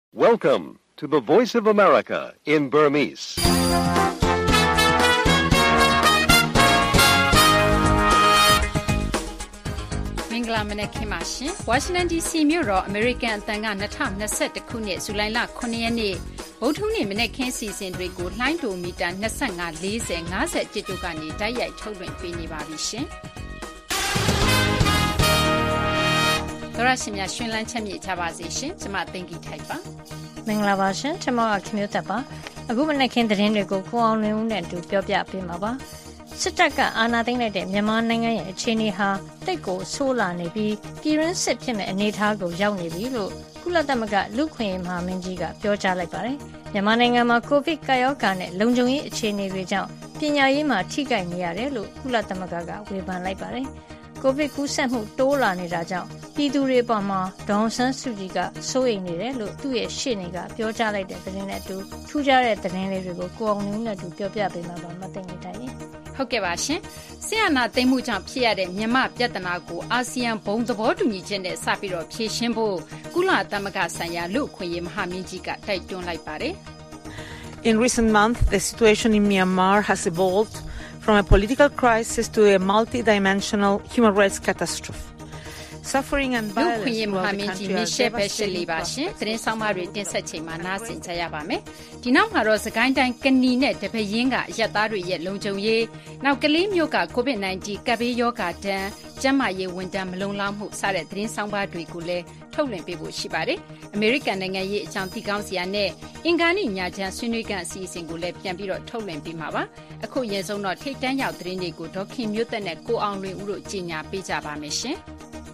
Welcome to the Voice of America in Burmese. ။မင်္ဂလာမနက်ခင်းပါရှင်။ Washington DC မြို့တော် American အသံက2021ခုနှစ်ဇူလိုင်လ9ရက်နေ့ဗုဒ္ဓဟူးနေ့မနက်ခင်းစီစဉ်တွေကိုလှိုင်းဒိုမီတာ25 40 50တို့ကနေတိုက်ရိုက်ထုတ်လွှင့်ပေးနေပါပြီရှင်။သောရရှိမြရှင်လန်းချက်မြေချပါစေရှင်။ကျွန်မသိင်္ဂီထိုက်ပါ။မင်္ဂလာပါရှင်။ကျွန်မကခင်မျိုးသက်ပါ။အခုမနက်ခင်းသတင်းတွေကိုကိုအောင်လွင်ဦးနဲ့အတူပြောပြပေးမှာပါ။စစ်တပ်ကအာဏာသိမ်းလိုက်တဲ့မြန်မာနိုင်ငံရဲ့အခြေအနေဟာတိတ်ကိုဆိုးလာနေပြီးပြည်တွင်းစစ်ဖြစ်မဲ့အနေအထားကိုရောက်နေပြီလို့ကုလသမဂ္ဂလူ့ခွင့်ရေးမဟာမင်းကြီးကပြောကြားလိုက်ပါတယ်။မြန်မာနိုင်ငံမှာကိုဗစ်ကာရောဂါနဲ့လုံခြုံရေးအခြေအနေတွေကြောင့်ပညာရေးမှာထိခိုက်နေရတယ်လို့ကုလသမဂ္ဂကဝေဖန်လိုက်ပါတယ်။ကိုဗစ်ကူးစက်မှုတိုးလာနေတာကြောင့်ပြည်သူတွေပေါ်မှာဒေါ်အောင်ဆန်းစုကြည်ကစိုးရိမ်နေတယ်လို့သူ့ရဲ့ရှေ့နေကပြောကြားလိုက်တဲ့သတင်းနဲ့အတူထူးခြားတဲ့သတင်းလေးတွေကိုကိုအောင်လုံးနဲ့အတူပြောပြပေးမှာပါမသိနေတိုင်းဟုတ်ကဲ့ပါရှင်ဆရာနာသိမ်းမှုကြောင့်ဖြစ်ရတဲ့မြန်မာပြဿနာကိုအာဆီယံဘုံသဘောတူညီချက်နဲ့စပြီးတော့ဖြေရှင်းဖို့ကုလသမဂ္ဂဆိုင်ရာလူ့အခွင့်အရေးမဟာမင်းကြီးကတိုက်တွန်းလိုက်ပါတယ် In recent months, the situation in Myanmar has evolved from a political crisis to a multi-dimensional human rights catastrophe. Suffering and violence throughout the country are devastating to us. သတင်းဆောင်မတွေတင်ဆက်ချိန်မှာနားဆင်ကြရပါမယ်။ဒီနောက်မှာတော့စကိုင်းတိုင်းကနီနဲ့တပရင်းကအရက်သားတွေရဲ့လုံခြုံရေးနောက်ကလေးမျိုးက COVID-19 ကပ်ဘေးရောဂါတန်းကျန်းမာရေးဝန်ထမ်းမလုံလောက်မှုစတဲ့သတင်းဆောင်ပါတွေကိုလည်းထုတ်လွှင့်ပေးဖို့ရှိပါတယ်။ အမေရိကန်နိုင်ငံရေးအကြောင်းသိကောင်းစရာနဲ့အင်္ဂါနေ့ညချမ်းဆွေးနွေးခန်းအစီအစဉ်ကိုလည်းပြန်ပြီးတော့ထုတ်လွှင့်ပေးမှာပါ။အခုရင်ဆုံးတော့ထိတ်တန်းရောက်သတင်းတွေကိုဒေါခင်မျိုးသက်နဲ့ကိုအောင်လွင်ဦးတို့ကြီးညာပေးကြပါမယ်ရှင်။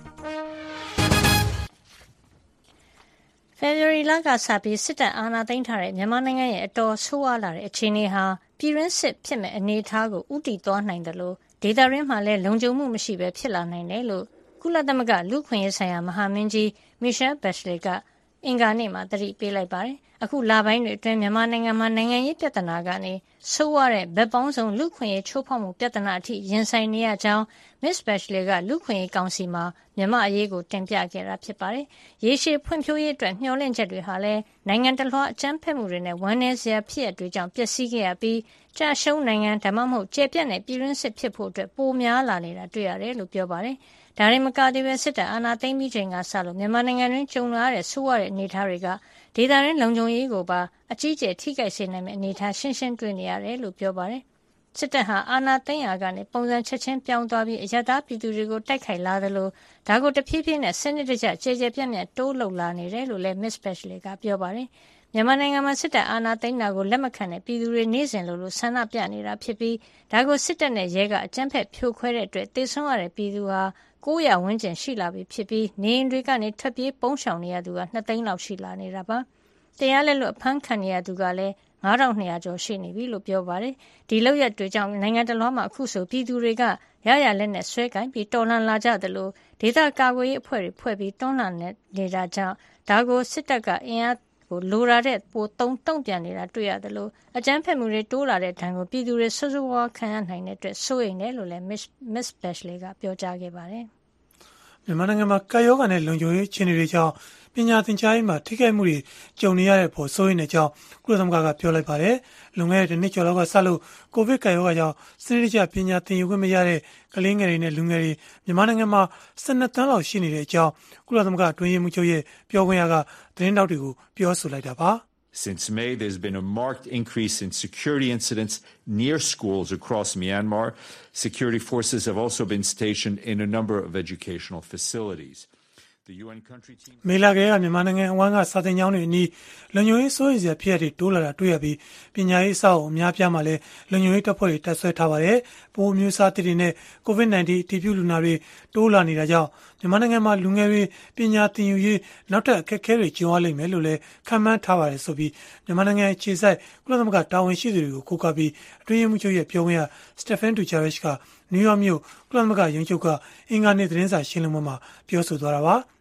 ဖေဖော်ဝါရီလကစပြီးစစ်တပ်အာဏာသိမ်းထားတဲ့မြန်မာနိုင်ငံရဲ့အတော်ဆိုးဝါးလာတဲ့အခြေအနေဟာပြည်တွင်းစစ်ဖြစ်မဲ့အနေအထားကိုဥတီသွားနိုင်တယ်လို့ဒေတာရင်းမှာလည်းလုံခြုံမှုမရှိဘဲဖြစ်လာနိုင်တယ်လို့ကုလသမဂ္ဂလူ့ခွင့်ရေးဆိုင်ရာမဟာမင်းကြီး Michelle Bachelet ကအင်္ဂါနေ့မှာသတိပေးလိုက်ပါတယ်။အခုလပိုင်းတွေအတွင်းမြန်မာနိုင်ငံမှာနိုင်ငံရေးပြဿနာကနေဆိုးဝါးတဲ့ဗက်ပေါင်းစုံလူ့ခွင့်ရေးချိုးဖောက်မှုပြဿနာအထိရင်ဆိုင်နေရကြောင်း Miss Bachelet ကလူ့ခွင့်ရေးကောင်စီမှာမြန်မာအရေးကိုတင်ပြခဲ့တာဖြစ်ပါတယ်။ရေရှည်ဖွံ့ဖြိုးရေးအတွက်မျှော်လင့်ချက်တွေဟာလည်းနိုင်ငံတလွှာအကြမ်းဖက်မှုတွေနဲ့ဝမ်းနည်းစရာဖြစ်ရပ်တွေကြောင့်ပျက်စီးခဲ့ရပြီးကြာရှုံးနိုင်ငံဒါမှမဟုတ်ကျေပြတ်တဲ့ပြည်တွင်းစစ်ဖြစ်ဖို့အတွက်ပိုများလာနေတာတွေ့ရတယ်လို့ပြောပါတယ်။ဒါရင်မကသေးပဲစစ်တပ်အာဏာသိမ်းပြီးချိန်ကစလို့မြန်မာနိုင်ငံတွင်ကြုံလာတဲ့ဆိုးဝါးတဲ့အနေအထားတွေကဒေသရင်းလုံခြုံရေးကိုပါအကြီးအကျယ်ထိခိုက်စေနိုင်တဲ့အနေအထားရှင်းရှင်းတွေ့နေရတယ်လို့ပြောပါတယ်။စစ်တပ်ဟာအာဏာသိမ်းရာကနေပုံစံချက်ချင်းပြောင်းသွားပြီးအရတားပြည်သူတွေကိုတိုက်ခိုက်လာသလိုဒါကိုတဖြည်းဖြည်းနဲ့စနစ်တကျကြေကြေပြန့်ပြန့်တိုးလှုပ်လာနေတယ်လို့လည်း Miss Bachelet ကပြောပါတယ်။မြန်မာနိုင်ငံမှာစစ်တပ်အာဏာသိမ်းတာကိုလက်မခံတဲ့ပြည်သူတွေနေ့စဉ်လိုဆန္ဒပြနေတာဖြစ်ပြီးဒါကိုစစ်တပ်နဲ့ရဲကအကြမ်းဖက်ဖြိုခွဲတဲ့အတွက်တေဆုံးရတဲ့ပြည်သူဟာ900ဝန်းကျင်ရှိလာပြီဖြစ်ပြီးနေအိမ်တွေကနေထွက်ပြေးပုန်းရှောင်နေရသူက2သိန်းလောက်ရှိလာနေတာပါ။တရားလက်လွတ်အဖမ်းခံနေရသူကလည်း9200ကျော်ရှိနေပြီလို့ပြောပါတယ်။ဒီလောက်ရတွေကြောင့်နိုင်ငံတလွှားမှာအခုဆိုပြည်သူတွေကရရလက်နဲ့ဆွဲကင်ပြီးတော်လှန်လာကြသလိုဒေသကာကွယ်ရေးအဖွဲ့တွေဖွဲ့ပြီးတွန်းလှန်နေတာကြောင့်ဒါကိုစစ်တပ်ကအင်အားကိုလိုရာတဲ့ပိုတုံ့ပြန်နေတာတွေ့ရတယ်လို့အကြမ်းဖက်မှုတွေတိုးလာတဲ့ဒဏ်ကိုပြည်သူတွေဆွဆွဝါခံရနိုင်တဲ့အတွက်စိုးရိမ်တယ်လို့လည်း Miss Bachelet ကပြောကြားခဲ့ပါတယ်။မြန်မာနိုင်ငံမှာကာယောဂါနဲ့လုံခြုံရေးအခြေအနေတွေကြောင့်ပညာသင်ကြားရေးမှာထိခိုက်မှုတွေကြုံနေရတဲ့ပေါ်စိုးရိမ်နေကြောင်းကုလသမဂ္ဂကပြောလိုက်ပါတယ်။လွန်ခဲ့တဲ့နှစ်ကျော်လောက်ကစလို့ကိုဗစ်ကာယောဂါကြောင့်စနစ်တကျပညာသင်ယူခွင့်မရတဲ့ကလေးငယ်တွေနဲ့လူငယ်တွေမြန်မာနိုင်ငံမှာ12သန်းလောက်ရှိနေတဲ့အကြောင်းကုလသမဂ္ဂအတွင်းရေးမှူးချုပ်ရဲ့ပြောခွင့်ရကသတင်းတောက်တွေကိုပြောဆိုလိုက်တာပါ။ Since May, there's been a marked increase in security incidents near schools across Myanmar. Security forces have also been stationed in a number of educational facilities. The UN country team မေလာကမြန်မာနိုင်ငံအဝန်းကစာသင်ကျောင်းတွေအနီးလုံခြုံရေးစိုးရိမ်စရာဖြစ်ရတဲ့တိုးလာတာတွေ့ရပြီးပညာရေးအဆောက်အအုံအများပြားမှာလည်းလုံခြုံရေးတပ်ဖွဲ့တွေတပ်ဆွဲထားပါတယ်။ပိုးမျိုးစားတွေနဲ့ COVID-19 အတည်ပြုလူနာတွေတိုးလာနေတာကြောင့်မြန်မာနိုင်ငံမှာလူငယ်တွေပညာသင်ယူရေးနောက်ထပ်အခက်အခဲတွေကြုံရလိမ့်မယ်လို့လည်းခန့်မှန်းထားပါတယ်ဆိုပြီးမြန်မာနိုင်ငံအခြေစိုက်ကုလသမဂ္ဂတာဝန်ရှိသူတွေကိုကိုးကားပြီးအတွင်းရေးမှူးချုပ်ရဲ့ပြောခွင့်ရ Stephen Dujarric ကနယူးယောက်မြို့ကုလသမဂ္ဂရုံးချုပ်ကအင်္ဂါနေ့သတင်းစာရှင်းလင်းပွဲမှာပြောဆိုသွားတာပါ။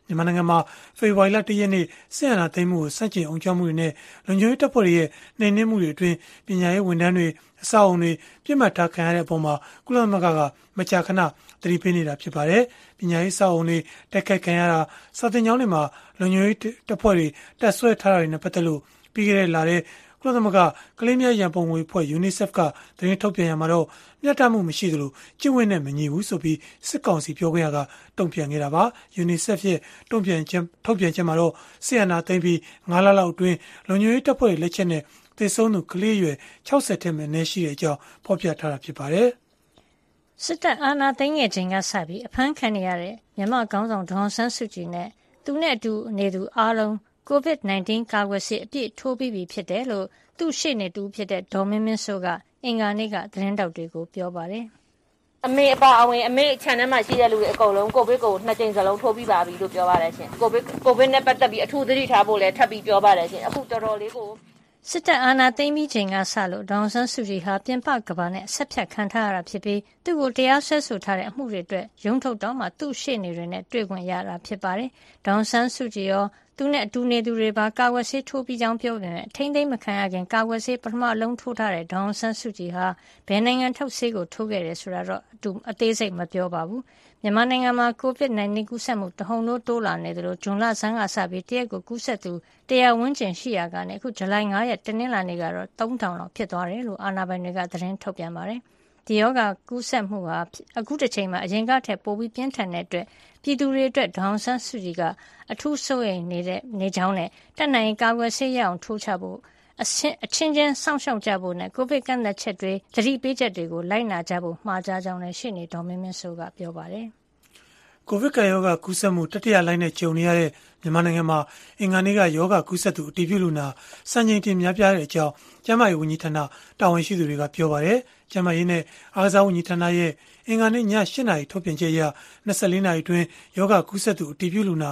မြန်မာနိုင်ငံမှာဖေဖော်ဝါရီလ1ရက်နေ့စစ်အာဏာသိမ်းမှုကိုစန့်ကျင်အောင်ကြမှုတွေနဲ့လုံခြုံရေးတပ်ဖွဲ့တွေရဲ့နှိမ်နင်းမှုတွေအတွင်းပညာရေးဝန်ထမ်းတွေအဆောက်အအုံတွေပြစ်မှတ်ထားခံရတဲ့အပေါ်မှာကုလသမဂ္ဂကမကြာခဏသတိပေးနေတာဖြစ်ပါတယ်။ပညာရေးအဆောက်အအုံတွေတိုက်ခိုက်ခံရတာစာသင်ကျောင်းတွေမှာလုံခြုံရေးတပ်ဖွဲ့တွေတပ်ဆွဲထားတာတွေနဲ့ပတ်သက်လို့ပြီးခဲ့တဲ့လထဲကုလသမဂ္ဂကလေးများရန်ပုံငွေအဖွဲ့ UNICEF ကသတင်းထုတ်ပြန်ရမှာတော့မျှတမှုမရှိသလိုကျင့်ဝတ်နဲ့မညီဘူးဆိုပြီးစစ်ကောင်စီပြောခွင့်ရကတုံ့ပြန်ခဲ့တာပါ။ UNICEF ရဲ့တုံ့ပြန်ချက်မှာတော့ဆီယနာသိမ်းပြီး9လလောက်အတွင်းလုံခြုံရေးတပ်ဖွဲ့တွေလက်ချက်နဲ့သေဆုံးသူကလေးရွယ်60ထက်မနည်းရှိတဲ့အကြောင်းဖော်ပြထားတာဖြစ်ပါတယ်။စစ်တပ်အာဏာသိမ်းခဲ့ချိန်ကစပြီးအဖမ်းခံနေရတဲ့မြန်မာခေါင်းဆောင်ဒေါ်အောင်ဆန်းစုကြည်နဲ့သူနဲ့အတူနေသူအားလုံး COVID-19 ကာကွယ်ဆေးအပြည့်ထိုးပြီးပြီဖြစ်တယ်လို့သူ့ရှေ့နေတူဖြစ်တဲ့ဒေါ်မင်းမင်းစိုးကအင်္ဂါနေ့ကသတင်းတောက်တွေကိုပြောပါတယ်။အမေအပါအဝင်အမေခြံထဲမှာရှိတဲ့လူတွေအကုန်လုံးကိုဗစ်ကို2ကြိမ်စလုံးထိုးပြီးပါပြီလို့ပြောပါတယ်ရှင်။ကိုဗစ်နဲ့ပတ်သက်ပြီးအထူးသတိထားဖို့လည်းထပ်ပြီးပြောပါတယ်ရှင်။အခုတော်တော်လေးကိုစစ်တပ်အာဏာသိမ်းပြီးချိန်ကစလို့ဒေါ်အောင်ဆန်းစုကြည်ဟာပြင်ပကမ္ဘာနဲ့ဆက်ဖြတ်ခံထားရတာဖြစ်ပြီးသူ့ကိုတရားစွဲဆိုထားတဲ့အမှုတွေအတွက်ရုံးထုတ်တော့မှသူ့ရှေ့နေတွေနဲ့တွေ့ခွင့်ရတာဖြစ်ပါတယ်။ဒေါ်အောင်ဆန်းစုကြည်ရောသူနဲ့အတူနေသူတွေပါကာကွယ်ဆေးထိုးပြီးကြောင်းပြောပေမဲ့ထိမ့်သိမ်းမခံရခင်ကာကွယ်ဆေးပထမအလုံးထိုးထားတဲ့ဒေါ်အောင်ဆန်းစုကြည်ဟာဘယ်နိုင်ငံထုတ်ဆေးကိုထိုးခဲ့တယ်ဆိုတာတော့အသေးစိတ်မပြောပါဘူး။မြန်မာနိုင်ငံမှာ COVID-19 ကူးစက်မှုတဟုန်တိုးလာနေသလိုဇွန်လဆန်းကစပြီးတရက်ကိုကူးစက်သူ100ဝန်းကျင်ရှိရာကနေအခုဇူလိုင်9ရက်တနင်္လာနေ့ကတော့3000လောက်ဖြစ်သွားတယ်လို့အာဏာပိုင်တွေကသတင်းထုတ်ပြန်ပါတယ်။ဒီရောဂါကူးစက်မှုဟာအခုတစ်ချိန်မှာအရင်ကထက်ပိုပြီးပြင်းထန်တဲ့အတွက်ပြည်သူတွေအတွက်ဒေါ်အောင်ဆန်းစုကြည်ကအထူးစိုးရိမ်နေကြောင်းနဲ့တပ်နိုင်ကာကွယ်ဆေးရအောင်ထိုးချဖို့အချင်းချင်းစောင့်ရှောက်ကြဖို့နဲ့ကိုဗစ်ကန့်သတ်ချက်တွေသတိပေးချက်တွေကိုလိုက်နာကြဖို့မှာကြားကြောင်းလည်းရှေ့နေဒေါ်မင်းမင်းစိုးကပြောပါတယ်။ကိုဗစ်ကပ်ရောဂါကူးစက်မှုတတိယလှိုင်းနဲ့ကြုံနေရတဲ့မြန်မာနိုင်ငံမှာအင်္ဂါနေ့ကရောဂါကူးစက်သူအတည်ပြုလူနာစံချိန်တင်များပြားတဲ့အကြောင်းကျန်းမာရေးဝန်ကြီးဌာနတာဝန်ရှိသူတွေကပြောပါတယ်။ကျန်းမာရေးနဲ့အားကစားဝန်ကြီးဌာနရဲ့အင်္ဂါနေ့ည8:00နာရီထုတ်ပြန်ချက်အရ24နာရီအတွင်းယောဂကူးစက်သူအတည်ပြုလူနာ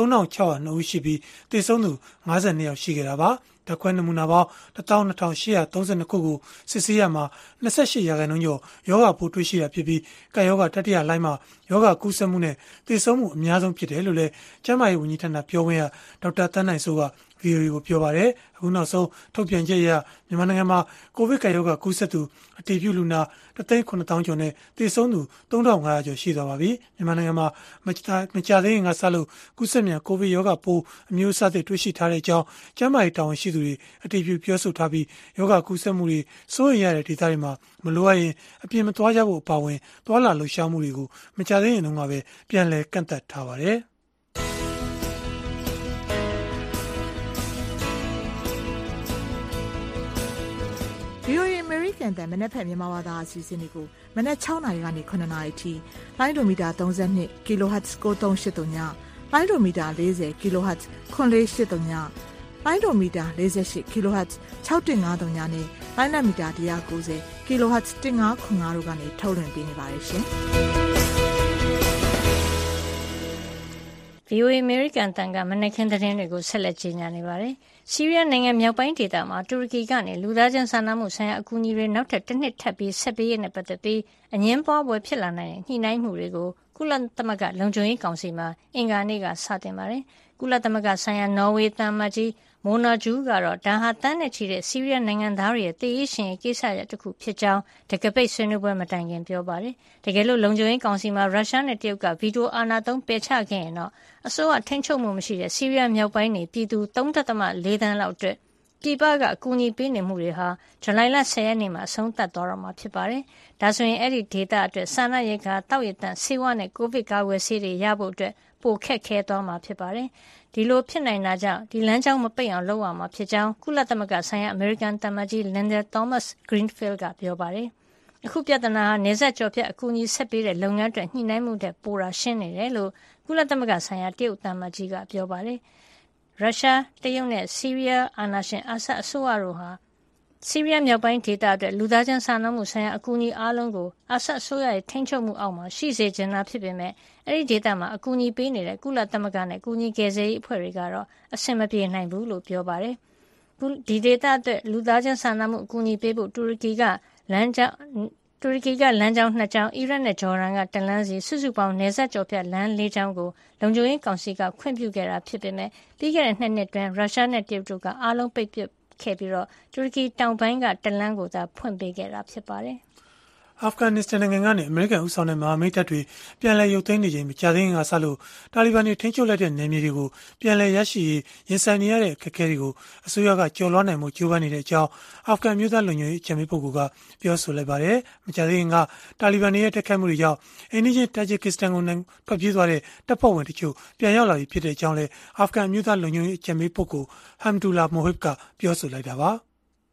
3602ဦးရှိပြီးသေဆုံးသူ52ယောက်ရှိခဲ့တာပါ။ဓာတ်ခွဲနမူနာပေါင်း12832ခုကိုစစ်ဆေးရမှာ28%ကျော်ယောဂပိုးတွေ့ရှိတာဖြစ်ပြီးကာယောဂတတိယလှိုင်းမှာယောဂကူးစက်မှုနဲ့သေဆုံးမှုအများဆုံးဖြစ်တယ်လို့လည်းကျန်းမာရေးဝန်ကြီးဌာနပြောခွင့်ရဒေါက်တာသန်းနိုင်စိုးက VOA ကိုပြောပါတယ်။အခုနောက်ဆုံးထုတ်ပြန်ချက်အရမြန်မာနိုင်ငံမှာကိုဗစ်ကာယောဂကူးစက်သူအတည်ပြုလူနာ1,900,000 ကျော်နဲ့သေဆုံးသူ3,500 ကျော်ရှိသွားပါပြီ။မြန်မာနိုင်ငံမှာမကြာသေးခင်ကစလို့ကူးစက်မြန်ကိုဗစ်ရောဂါပိုးအမျိုးအစားတွေတွေ့ရှိထားတဲ့အကြောင်းကျန်းမာရေးတာဝန်ရှိသူတွေအတည်ပြုပြောဆိုထားပြီးရောဂါကူးစက်မှုတွေစိုးရိမ်ရတဲ့ဒေသတွေမှာမလိုအပ်ရင်အပြင်မသွားကြဖို့အပါအဝင်သွာလာလှုပ်ရှားမှုတွေကိုမကြာသေးခင်တုန်းကပဲပြန်လည်ကန့်သတ်ထားပါတယ်။ VOA American တန်မနက်ဖြန်မြန်မာဘာသာအစီအစဉ်တွေကိုမနက်6နာရီကနေ9နာရီထိလိုင်းဒိုမီတာ32 kHz 9383ညလိုင်းဒိုမီတာ40 kHz 9483ညလိုင်းဒိုမီတာ48 kHz 6153ညနဲ့လိုင်းနက်မီတာ190 kHz 1505တို့ကနေထုတ်လွှင့်ပေးနေပါတယ်ရှင်။ VOA American တန်ကမနက်ခင်းသတင်းတွေကိုဆက်လက်ကြီးညာနေပါတယ်။ဆီးရီးယားနိုင်ငံမြောက်ပိုင်းဒေသမှာတူရကီကနေလူသားချင်းစာနာမှုဆိုင်ရာအကူအညီတွေနောက်ထပ်တစ်နှစ်ထပ်ပြီးဆက်ပေးရတဲ့ပတ်သက်ပြီးအငင်းပွားပွဲဖြစ်လာနိုင်တဲ့ညှိနှိုင်းမှုတွေကိုကုလသမဂ္ဂလုံခြုံရေးကောင်စီမှာအင်္ဂါနေ့ကစတင်ပါတယ်။ကုလသမဂ္ဂဆိုင်ရာနော်ဝေသံအမတ်ကြီးမိုနာဂျူးကတော့ဒါဟာတန်းနဲ့ချီတဲ့ဆီးရီးယားနိုင်ငံသားတွေရဲ့တည်ရရှင်ကိစ္စရပ်တစ်ခုဖြစ်ကြောင်းတကပိတ်ဆွေးနွေးပွဲမတိုင်ခင်ပြောပါတယ်။တကယ်လို့လုံခြုံရေးကောင်စီမှာရုရှားနဲ့တရုတ်ကဗီတိုအာဏာသုံးပယ်ချခဲ့ရင်တော့အစိုးရထိန်းချုပ်မှုမရှိတဲ့ဆီးရီးယားမြောက်ပိုင်းနေပြည်သူ 3.4 သန်းလောက်အတွက်ပြည်ပကအကူအညီပေးနေမှုတွေဟာဇူလိုင်လ10ရက်နေ့မှာအဆုံးသတ်သွားတော့မှာဖြစ်ပါတယ်။ဒါဆိုရင်အဲ့ဒီဒေသအတွက်စာနာရိက္ခာတောက်ရတန့်ဆေးဝါးနဲ့ကိုဗစ်ကာကွယ်ဆေးတွေရဖို့အတွက်ပိုခက်ခဲသွားမှာဖြစ်ပါတယ်။ဒီလိုဖြစ်နိုင်တာကြောင့်ဒီလမ်းကြောင်းမပိတ်အောင်လုပ်ရမှာဖြစ်ကြောင်းကုလသမဂ္ဂဆိုင်ရာအမေရိကန်သံအမတ်ကြီး Linda Thomas-Greenfield ကပြောပါတယ်။အခုပြဿနာဟာနေဆက်ကြော်ဖြတ်အကူအညီဆက်ပေးတဲ့လုပ်ငန်းတွေညှိနှိုင်းမှုတဲ့ပိုတာရှင်းနေတယ်လို့ကုလသမဂ္ဂဆိုင်ရာတရုတ်သံအမတ်ကြီးကပြောပါတယ်။ရုရှားတရုတ်နဲ့ဆီးရီးယားအာဏာရှင်အာဆတ်အစိုးရတို့ဟာဆီးရီးယားမြောက်ပိုင်းဒေသအတွက်လူသားချင်းစာနာမှုဆိုင်ရာအကူအညီအားလုံးကိုအာဆတ်အစိုးရရဲ့ထိန်းချုပ်မှုအောက်မှာရှိစေချင်တာဖြစ်ပေမဲ့အဲ့ဒီဒေသမှာအကူအညီပေးနေတဲ့ကုလသမဂ္ဂနဲ့ကူညီကယ်ဆယ်ရေးအဖွဲ့တွေကတော့အဆင်မပြေနိုင်ဘူးလို့ပြောပါတယ်။ဒီဒေသအတွက်လူသားချင်းစာနာမှုအကူအညီပေးဖို့တူရကီကလမ်းကြောင်းတူရကီကလမ်းကြောင်း2ကြောင်းအီရတ်နဲ့ဂျော်ဒန်ကတလမ်းစီစုစုပေါင်းနယ်စပ်ကျော်ဖြတ်လမ်း4ကြောင်းကိုလုံခြုံရေးကောင်စီကခွင့်ပြုခဲ့တာဖြစ်ပေမဲ့ပြီးခဲ့တဲ့2နှစ်တွင်ရုရှားနဲ့တရုတ်တို့ကအားလုံးပိတ်ပစ်ခဲ့ပြီးတူရကီတောင်ပိုင်းကတလမ်းကိုသာဖွင့်ပေးခဲ့တာဖြစ်ပါတယ်အာဖဂန်နစ္စတန်နိုင်ငံကနေအမေရိကန်ဦးဆောင်တဲ့မဟာမိတ်တပ်တွေပြန်လည်ရုပ်သိမ်းနေချိန်မကြာသေးခင်ကစလို့တာလီဘန်တွေထိန်းချုပ်လိုက်တဲ့နယ်မြေတွေကိုပြန်လည်ရရှိရေးရင်ဆိုင်နေရတဲ့အခက်အခဲတွေကိုအစိုးရကကျော်လွှားနိုင်မှုကြိုးပမ်းနေတဲ့အကြောင်းအာဖဂန်မျိုးသားလုံခြုံရေးအကြံပေးပုဂ္ဂိုလ်ကပြောဆိုလိုက်ပါတယ်။မကြာသေးခင်ကတာလီဘန်တွေရဲ့တိုက်ခိုက်မှုတွေကြောင့်အိန္ဒိယတာဂျစ်ကစ္စတန်ကိုထွက်ပြေးသွားတဲ့တပ်ဖွဲ့ဝင်တချို့ပြန်ရောက်လာပြီဖြစ်တဲ့အကြောင်းလည်းအာဖဂန်မျိုးသားလုံခြုံရေးအကြံပေးပုဂ္ဂိုလ်ဟမ်ဒူလာမိုဟစ်ကပြောဆိုလိုက်တာပါ။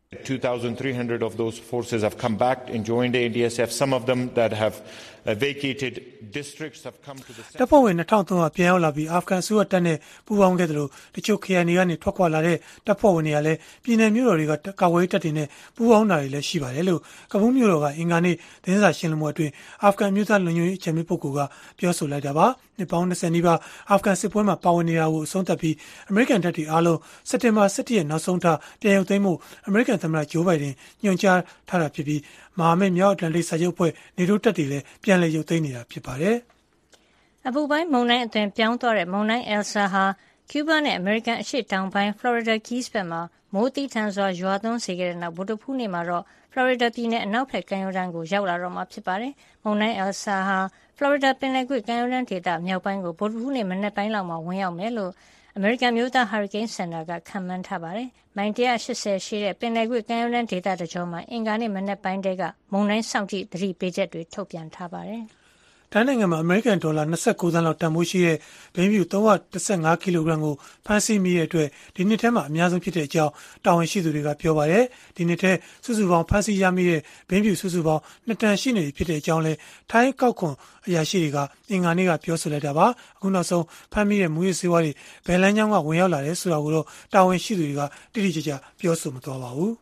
2,300 of those forces have come back and joined the ADSF. Some of them that have vacated districts have come to the center. တပ်ဖွဲ့ဝင်2300ပြန်ရောက်လာပြီးအာဖဂန်အစိုးရတပ်နဲ့ပူးပေါင်းခဲ့တယ်လို့တချို့ခရိုင်တွေကနေထွက်ခွာလာတဲ့တပ်ဖွဲ့ဝင်တွေကလည်းပြည်내မြို့တော်တွေကကာကွယ်ရေးတပ်တွေနဲ့ပူးပေါင်းတာတွေလည်းရှိပါတယ်လို့ကဘူးမြို့တော်ကအင်္ဂါနေ့သတင်းစာရှင်းလင်းပွဲအတွင်းအာဖဂန်မျိုးသားလုံခြုံရေးအကြံပေးပုဂ္ဂိုလ်ကပြောဆိုလိုက်တာပါ။နှစ်ပေါင်း20နီးပါးအာဖဂန်စစ်ပွဲမှာပါဝင်နေတာကိုအဆုံးသတ်ပြီးအမေရိကန်တပ်တွေအားလုံးစက်တင်ဘာ17ရက်နောက်ဆုံးထားပြန်ရုပ်သိမ်းမှုအမေရိကန်သမ္မတဂျိုးဘိုင်ဒန်ညွှန်ကြားထားတာဖြစ်ပြီးမဟာမိတ်မြောက်အတ္တလန္တိတ်စာချုပ်အဖွဲ့နေတိုးတပ်တွေလည်းပြန်လည်ရုပ်သိမ်းနေတာဖြစ်ပါတယ်။အပူပိုင်းမုန်တိုင်းအသွင်ပြောင်းသွားတဲ့မုန်တိုင်းအယ်ဆာဟာကျူးဘားနဲ့အမေရိကန်အရှေ့တောင်ပိုင်းဖလော်ရီဒါကီးစ်ဘက်မှာမိုးသီးထန်စွာရွာသွန်းစေခဲ့တဲ့နောက်ဗုဒ္ဓဖူးနေ့မှာတော့ဖလော်ရီဒါပြည်နယ်အနောက်ဘက်ကမ်းရိုးတန်းကိုရောက်လာတော့မှာဖြစ်ပါတယ်။မုန်တိုင်းအယ်ဆာဟာဖလော်ရီဒါပင်လယ်ကွေ့ကမ်းရိုးတန်းဒေသမြောက်ပိုင်းကိုဗုဒ္ဓဖူးနေ့မနက်ပိုင်းလောက်မှာဝင်ရောက်မယ်လို့အမေရိကန်မျိုးသားဟာရီကိန်းစင်တာကခန့်မှန်းထားပါတယ်။မိုင်180ရှိတဲ့ပင်လယ်ကွေ့ကမ်းရိုးတန်းဒေသတကြောမှာအင်္ဂါနေ့မနက်ပိုင်းတည်းကမုန်တိုင်းစောင့်ကြည့်သတိပေးချက်တွေထုတ်ပြန်ထားပါတယ်။ထိုင်းနိုင်ငံမှာအမေရိကန်ဒေါ်လာ29သန်းလောက်တန်ဖိုးရှိတဲ့ဘိန်းဖြူ315ကီလိုဂရမ်ကိုဖမ်းဆီးမိတဲ့အတွက်ဒီနှစ်ထဲမှာအများဆုံးဖြစ်တဲ့အကြောင်းတာဝန်ရှိသူတွေကပြောပါတယ်။ဒီနှစ်ထဲစုစုပေါင်းဖမ်းဆီးရမိတဲ့ဘိန်းဖြူစုစုပေါင်း2တန်ရှိနေပြီဖြစ်တဲ့အကြောင်းလဲထိုင်းကောက်ခွန်အရာရှိတွေကအင်္ဂါနေ့ကပြောဆိုလိုက်တာပါ။အခုနောက်ဆုံးဖမ်းမိတဲ့မူရစ်ဆေးဝါးတွေဘယ်လမ်းကြောင်းကဝင်ရောက်လာတယ်ဆိုတာကိုတော့တာဝန်ရှိသူတွေကတိတိကျကျပြောဆိုမသွားပါဘူး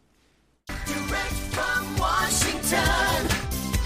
။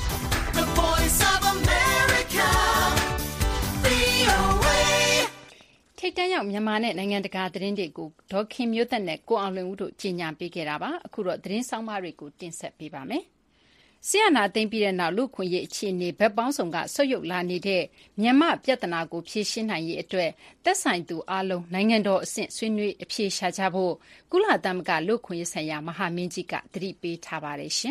ထိပ်တန်းရောက်မြန်မာနဲ့နိုင်ငံတကာသတင်းတွေကိုဒေါ်ခင်မျိုးသက်နဲ့ကိုအောင်လွင်ဦးတို့ကြီးညာပေးခဲ့တာပါအခုတော့သတင်းဆောင်မတွေကိုတင်ဆက်ပေးပါမယ်ဆီယနာသိမ့်ပြီးတဲ့နောက်လူခွင့်ရေးအခြေအနေဘက်ပေါင်းစုံကဆွတ်ယုတ်လာနေတဲ့မြန်မာပြဿနာကိုဖြေရှင်းနိုင်ရေးအတွက်သက်ဆိုင်သူအလုံးနိုင်ငံတော်အဆင့်ဆွေးနွေးအဖြေရှာကြဖို့ကုလသမဂ္ဂလူခွင့်ရေးဆိုင်ရာမဟာမင်းကြီးကသတိပေးထားပါတယ်ရှင်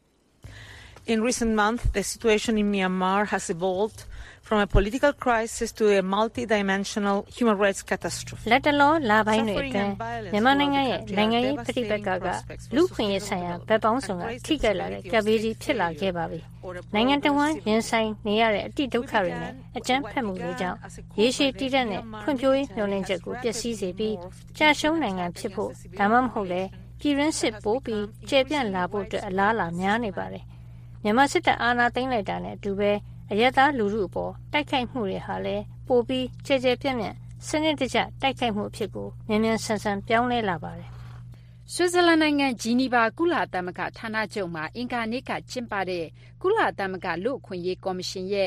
In recent months, the situation in Myanmar has evolved from a political crisis to a multi-dimensional human rights catastrophe. လက်တလောလာပိုင်းတွေအတွင်းမြန်မာနိုင်ငံရဲ့နိုင်ငံရေးပဋိပက္ခကလူခွင့်ရေးဆိုင်ရာဗက်ပေါင်းစုံကထိခိုက်လာတဲ့ကပ်ဘေးကြီးဖြစ်လာခဲ့ပါပြီ။နိုင်ငံတော်ဝန်ရင်ဆိုင်နေရတဲ့အတိဒုက္ခတွေနဲ့အကြမ်းဖက်မှုတွေကြောင့်ရေရှည်တည်တဲ့နဲ့ဖွံ့ဖြိုးရေးမျှော်လင့်ချက်ကိုပျက်စီးစေပြီးကြာရှုံးနိုင်ငံဖြစ်ဖို့ဒါမှမဟုတ်လေပြည်ရင်းစစ်ပိုးပြီးကျေပြန့်လာဖို့အတွက်အလားအလာများနေပါတယ်။မြန်မာစစ်တပ်အာဏာသိမ်းလိုက်တာနဲ့အတူပဲအရက်သားလူထုအပေါ်တိုက်ခိုက်မှုတွေဟာလည်းပိုပြီးကျယ်ကျယ်ပြန့်ပြန့်စနစ်တကျတိုက်ခိုက်မှုအဖြစ်ကိုမြန်မြန်ဆန်ဆန်ပြောင်းလဲလာပါတယ်။ဆွစ်ဇာလန်နိုင်ငံဂျီနီဗာကုလသမဂ္ဂဌာနချုပ်မှာအင်္ဂါနေ့ကကျင်းပတဲ့ကုလသမဂ္ဂလူ့အခွင့်အရေးကော်မရှင်ရဲ့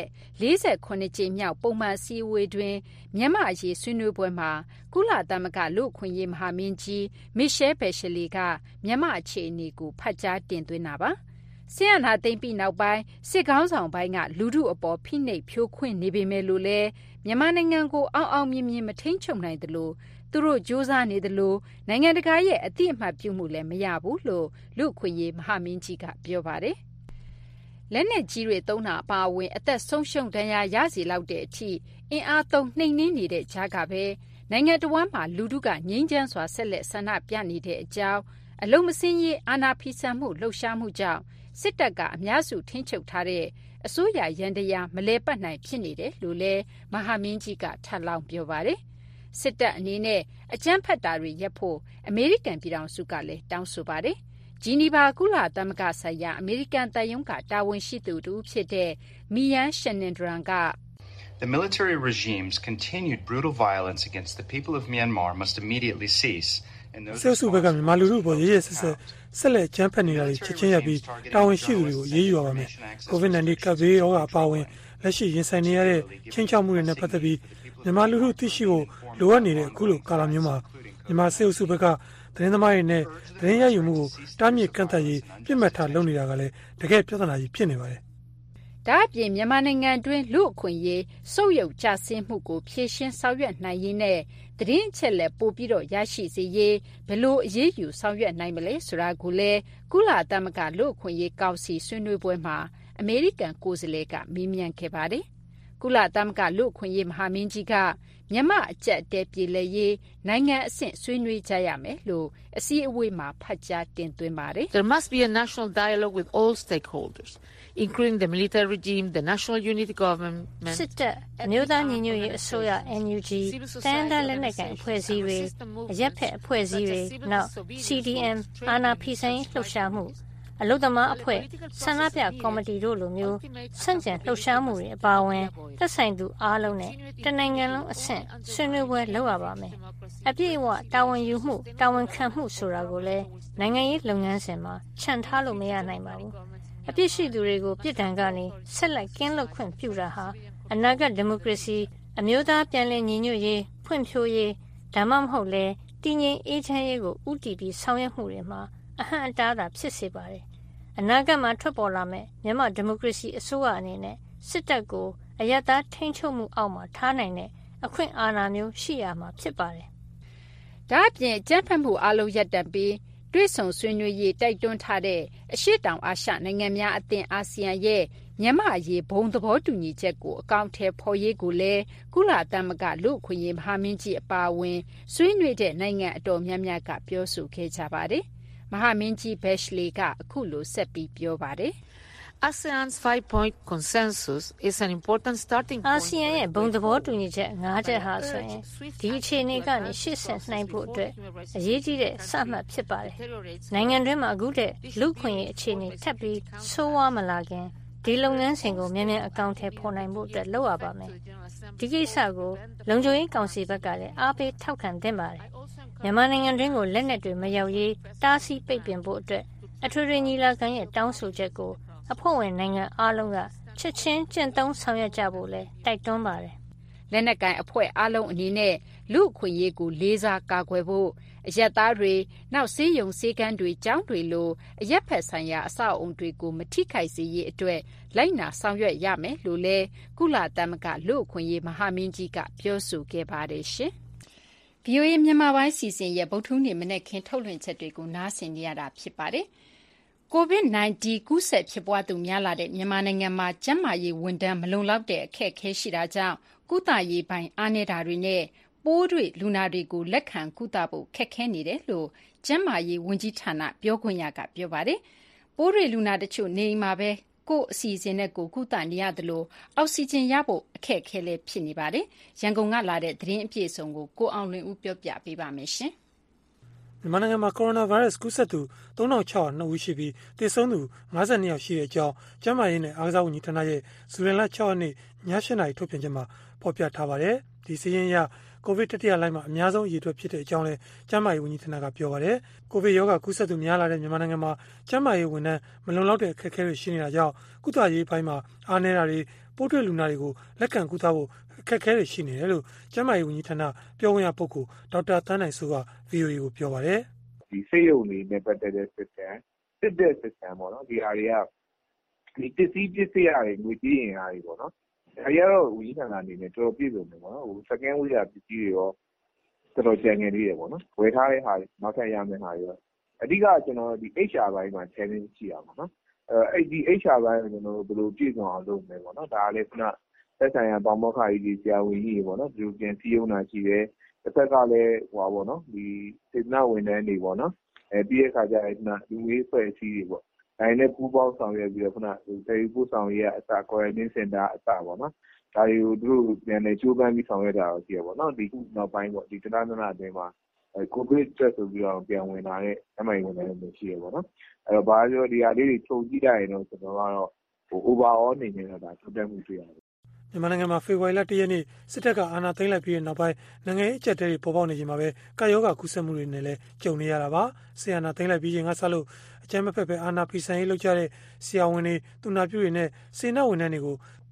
48ကြိမ်မြောက်ပုံမှန်အစည်းအဝေးတွင်မြန်မာအရေးဆွေးနွေးပွဲမှာကုလသမဂ္ဂလူ့အခွင့်အရေးမဟာမင်းကြီးမစ်ရှဲဘယ်ရှလီကမြန်မာအခြေအနေကိုဖတ်ကြားတင်သွင်းတာပါ။ဆီယနာသိမ့်ပြီးနောက်ပိုင်းစစ်ကောင်းဆောင်ပိုင်းကလူထုအပေါ်ဖိနှိပ်ဖြိုးခွင်းနေပေမဲ့လို့လဲမြန်မာနိုင်ငံကိုအောင်မြင်မထိန်ချုပ်နိုင်သလိုသူတို့စ조사နေသလိုနိုင်ငံတကာရဲ့အတိအမှတ်ပြုမှုလည်းမရဘူးလို့လူ့အခွင့်အရေးမဟာမင်းကြီးကပြောပါတယ်။လက်နက်ကြီးတွေသုံးတာအပါအဝင်အသက်ဆုံးရှုံးဒဏ်ရာရစေလောက်တဲ့အထိအင်အားသုံးနှိမ်နင်းနေတဲ့ကြားကပဲနိုင်ငံတော်ဝန်မှာလူထုကငြိမ်းချမ်းစွာဆက်လက်ဆန္ဒပြနေတဲ့အကြောင်းအလုံးမစင်းရေးအာဏာဖီဆန်မှုလှုပ်ရှားမှုကြောင့်စစ်တပ်ကအများစုထိန်းချုပ်ထားတဲ့အစိုးရရန်တရားမလဲပတ်နိုင်ဖြစ်နေတယ်လို့လည်းမဟာမင်းကြီးကထပ်လောင်းပြောပါတယ်။စစ်တပ်အနေနဲ့အကြမ်းဖက်တာတွေရပ်ဖို့အမေရိကန်ပြည်ထောင်စုကလည်းတောင်းဆိုပါတယ်။ဂျီနီဗာကုလသမဂ္ဂဆိုင်ရာအမေရိကန်တပ်ယုံကတာဝန်ရှိသူတူဖြစ်တဲ့မီယန်ရှန်နန်ဒရန်က The military regime's continued brutal violence against the people of Myanmar must immediately cease. ဆက်စုဘက်ကမြန်မာလူထုပေါ်ရရဆက်လက်ကြမ်းဖက်နေတာတွေချက်ချင်းရပြီးတာဝန်ရှိသူတွေကိုရေးယူရပါမယ်။ COVID-19 ကပ်ဘေးရောဂါအပါအဝင်လက်ရှိရင်ဆိုင်နေရတဲ့ချင်းချောက်မှုတွေနဲ့ပတ်သက်ပြီးမြန်မာလူထုသိရှိဖို့လိုအပ်နေတဲ့အခုလိုကာလမျိုးမှာမြန်မာစစ်အုပ်စုဘက်ကသတင်းသမားတွေနဲ့သတင်းရယူမှုကိုတားမြစ်ကန့်သတ်ရေးပြစ်မှတ်ထားလုပ်နေတာကလည်းတကယ်ပြဿနာကြီးဖြစ်နေပါတယ်။ဒါ့အပြင်မြန်မာနိုင်ငံတွင်းလူ့အခွင့်အရေးဆုတ်ယုတ်ကျဆင်းမှုကိုဖြေရှင်းဆောင်ရွက်နိုင်ရေးနဲ့သတင်းအချက်အလက်ပိုပြီးရရှိစေရေးဘယ်လိုအရေးယူဆောင်ရွက်နိုင်မလဲဆိုတာကိုလည်းကုလသမဂ္ဂလူ့အခွင့်အရေးကောင်စီဆွေးနွေးပွဲမှာအမေရိကန်ကိုယ်စားလှယ်ကမေးမြန်းခဲ့ပါတယ်။ကုလသမဂ္ဂလူ့အခွင့်အရေးမဟာမင်းကြီးကမြန်မာအကျပ်အတည်းပြေလည်ရေးနိုင်ငံအဆင့်ဆွေးနွေးကြရမယ်လို့အစည်းအဝေးမှာဖတ်ကြားတင်သွင်းပါတယ်။ There must be a national dialogue with all stakeholders, including the military regime, the National Unity Government, စစ်တပ်အမျိုးသားညီညွတ်ရေးအစိုးရ NUG တိုင်းဒေသလက်နက်ကိုင်အဖွဲ့အစည်းတွေအရက်ဖက်အဖွဲ့အစည်းတွေနောက် CDM အာဏာဖီဆန်ရေးလှုပ်ရှားမှုအလုသမားအဖွဲ့ဆန္ဒပြကော်မတီတို့လိုမျိုးဆန့်ကျင်လှုပ်ရှားမှုတွေအပါအဝင်သက်ဆိုင်သူအားလုံးနဲ့တနိုင်ငံလုံးအဆင့်ဆွေးနွေးပွဲလုပ်ရပါမယ်။အပြည့်အဝတာဝန်ယူမှုတာဝန်ခံမှုဆိုတာကိုလည်းနိုင်ငံရေးလုပ်ငန်းစဉ်မှာခြံထားလို့မရနိုင်ပါဘူး။အပြစ်ရှိသူတွေကိုပြည်ထံကနေဆက်လက်ကင်းလွတ်ခွင့်ပြုတာဟာအနာဂတ်ဒီမိုကရေစီအမျိုးသားပြန်လည်ညီညွတ်ရေးဖွံ့ဖြိုးရေးဒါမှမဟုတ်လေတည်ငြိမ်အေးချမ်းရေးကိုဥတည်ပြီးဆောင်ရွက်မှုတွေမှာအဟန့်အတားသာဖြစ်စေပါတယ်။အနာဂတ်မှာထွက်ပေါ်လာမယ့်မြန်မာဒီမိုကရေစီအစိုးရအနေနဲ့စစ်တပ်ကိုအယက်သားထိန်းချုပ်မှုအောက်မှာထားနိုင်တဲ့အခွင့်အာဏာမျိုးရှိရမှာဖြစ်ပါတယ်။ဒါ့အပြင်အကြမ်းဖက်မှုအလုံးရပ်တန့်ပြီးတွေ့ဆုံဆွေးနွေးရေးတိုက်တွန်းထားတဲ့အရှေ့တောင်အာရှနိုင်ငံများအသင်းအာဆီယံရဲ့မြန်မာအရေးဘုံသဘောတူညီချက်ကိုအကောင့်ထဲဖော်ရေးကိုလည်းကုလသမဂ္ဂလူ့အခွင့်အရေးမဟာမင်းကြီးအပါအဝင်ဆွေးနွေးတဲ့နိုင်ငံအတော်များများကပြောဆိုခဲ့ကြပါတယ်။မဟာမင်းကြီး Bachelet ကအခုလိုဆက်ပြီးပြောပါတယ်။ ASEAN's 5-point consensus is an important starting point. အာဆီယံရဲ့ဘုံသဘောတူညီချက်၅ချက်ဟာဆိုရင်ဒီအခြေအနေကနေရှေ့ဆက်နိုင်ဖို့အတွက်အရေးကြီးတဲ့စမှတ်ဖြစ်ပါတယ်။နိုင်ငံတွင်းမှာအခုတည်းလူ့ခွင့်ရေးအခြေအနေထပ်ပြီးဆိုးဝါးမလာခင်ဒီလုပ်ငန်းစဉ်ကိုမြန်မြန်အကောင့်ထဲပေါ်နိုင်ဖို့အတွက်လုပ်ရပါမယ်။ဒီကိစ္စကိုလုံခြုံရေးကောင်စီဘက်ကလည်းအားပေးထောက်ခံသင့်ပါတယ်။မြန်မာနိုင်ငံတွင်းကိုလက်နက်တွေမရောက်ရေးတားဆီးပိတ်ပင်ဖို့အတွက်အထွေထွေညီလာခံရဲ့တောင်းဆိုချက်ကိုအဖွဲ့ဝင်နိုင်ငံအားလုံးကချက်ချင်းကျင့်သုံးဆောင်ရွက်ကြဖို့လဲတိုက်တွန်းပါတယ်။လက်နက်ကိုင်အဖွဲ့အားလုံးအနေနဲ့လူ့အခွင့်အရေးကိုလေးစားကာကွယ်ဖို့အရက်သားတွေနောက်ဆေးရုံဆေးကမ်းတွေကျောင်းတွေလိုအရက်ဖက်ဆိုင်ရာအဆောက်အုံတွေကိုမထိခိုက်စေရေးအတွက်လိုက်နာဆောင်ရွက်ရမယ်လို့လဲကုလသမဂ္ဂလူ့အခွင့်အရေးမဟာမင်းကြီးကပြောဆိုခဲ့ပါတယ်ရှင်။ VOA မြန်မာပိုင်းစီစဉ်ရဲ့ဗုဒ္ဓဟူးနေ့မနေ့ခင်ထုတ်လွှင့်ချက်တွေကိုနားဆင်နေရတာဖြစ်ပါတယ်။ COVID-19 ကူးစက်ဖြစ်ပွားသူများလာတဲ့မြန်မာနိုင်ငံမှာကျန်းမာရေးဝန်ထမ်းမလုံလောက်တဲ့အခက်အခဲရှိတာကြောင့်ကုသရေးပိုင်းအားနည်းတာတွေနဲ့ပိုးတွေ့လူနာတွေကိုလက်ခံကုသဖို့ခက်ခဲနေတယ်လို့ကျန်းမာရေးဝန်ကြီးဌာနပြောခွင့်ရကပြောပါတယ်။ပိုးတွေ့လူနာတချို့နေအိမ်မှာပဲကိုယ့်အစီအစဉ်နဲ့ကိုယ်ကုသနေရသလိုအောက်ဆီဂျင်ရဖို့အခက်အခဲလည်းဖြစ်နေပါတယ်။ရန်ကုန်ကလာတဲ့သတင်းအပြည့်အစုံကိုကိုအောင်လွင်ဦးပြောပြပေးပါမယ်ရှင်။မြန်မာနိုင်ငံမှာကိုရိုနာဗိုင်းရပ်စ်ကူးစက်သူ3602ဦးရှိပြီးသေဆုံးသူ52ယောက်ရှိတဲ့အကြောင်းကျန်းမာရေးနဲ့အားကစားဝန်ကြီးဌာနရဲ့ဇူလိုင်လ6ရက်နေ့ည8:00 နာရီထုတ်ပြန်ချက်မှာဖော်ပြထားပါတယ်။ဒီစီးရင်ရကိုဗစ်တတိယလှိုင်းမှာအများဆုံးအရေအတွက်ဖြစ်တဲ့အကြောင်းလည်းကျန်းမာရေးဝန်ကြီးဌာနကပြောပါတယ်။ကိုဗစ်ရောဂါကူးစက်သူများလာတဲ့မြန်မာနိုင်ငံမှာကျန်းမာရေးဝန်ထမ်းမလုံလောက်တဲ့အခက်အခဲတွေရှိနေတာကြောင့်ကုသရေးပိုင်းမှာအားနည်းတာတွေပိုးတွေ့လူနာတွေကိုလက်ခံကုသဖို့အခက်အခဲတွေရှိနေတယ်လို့ကျန်းမာရေးဝန်ကြီးဌာနပြောခွင့်ရပုဂ္ဂိုလ်ဒေါက်တာသန်းနိုင်စိုးက VOA ကိုပြောပါတယ်။ဒီစေယုံတွေနဲ့ပတ်သက်တဲ့ system စစ်တဲ့ system ပေါ့နော်ဒီဟာတွေကဒီပစ္စည်းပစ္စည်းတွေငွေကြေးရင်အားတွေပေါ့နော်ဒါကြတော့ဝန်ကြီးဌာနအနေနဲ့တော်တော်ပြည့်စုံတယ်ပေါ့နော်second wave ပစ္စည်းတွေရောတော်တော်ကြံငယ်သေးတယ်ပေါ့နော်ဝယ်ထားတဲ့ဟာနောက်ထပ်ရမယ့်ဟာတွေရောအဓိကကျွန်တော်ဒီ HR ဘိုင်းမှာ challenge ရှိအောင်ပေါ့နော်ဒီ HR ဘိုင်းကိုကျွန်တော်တို့ဘယ်လိုပြည့်စုံအောင်လုပ်မယ်ပေါ့နော်ဒါကလည်းခုနသက်ဆိုင်ရာပေါမောက္ခကြီးဆရာဝန်ကြီးတွေပေါ့နော်ဒီလိုပြန်စည်းရုံးတာရှိတယ်တစ်ဖက်ကလည်းဟိုပါပေါ့နော်ဒီစေတနာဝန်ထမ်းတွေပေါ့နော်ပြီးတဲ့အခါကျရင်ခုနလူမျိုးဖွဲ့အစည်းတွေပေါ့ဒါနဲ့ပူးပေါင်းဆောင်ရွက်ပြီးတော့ခုနတယ်လီပို့ဆောင်ရေးအစ quarantine center အစပေါ့နော်ဒါတွေကိုသူတို့ပြန်လည်ကြိုးပမ်းပြီးဆောင်ရွက်တာရှိရပေါ့နော်ဒီခုနောက်ပိုင်းပေါ့ဒီတနင်္လာအတွင်းမှာကိုဗစ်တက်ဆိုပြီးတော့ပြန်ဝင်လာတဲ့အမိုင်ဝန်ထမ်းတွေရှိရပေါ့နော်အဲ့တော့ဘာပြောဒီဟာလေးတွေချုပ်ကြည့်လိုက်ရင်တော့ကျွန်တော်ကတော့ဟို overall အနေနဲ့တော့ဒါတိုးတက်မှုတွေ့ရတယ်မြန်မာနိုင်ငံမှာဖေဖော်ဝါရီလ1ရက်နေ့စစ်တပ်ကအာဏာသိမ်းလိုက်ပြီးတဲ့နောက်ပိုင်းနိုင်ငံရေးအကျပ်အတည်းတွေပေါ်ပေါက်နေချိန်မှာပဲကာယောဂါကူးစက်မှုတွေနဲ့လည်းကြုံနေရတာပါ။ဆီယနာသိမ်းလိုက်ပြီးချိန်ကစလို့အကြမ်းမဖက်ပဲအာဏာဖီဆန်ရေးလုပ်ကြတဲ့ဆရာဝန်တွေ၊သူနာပြုတွေနဲ့စေနာဝန်ထမ်းတွေကို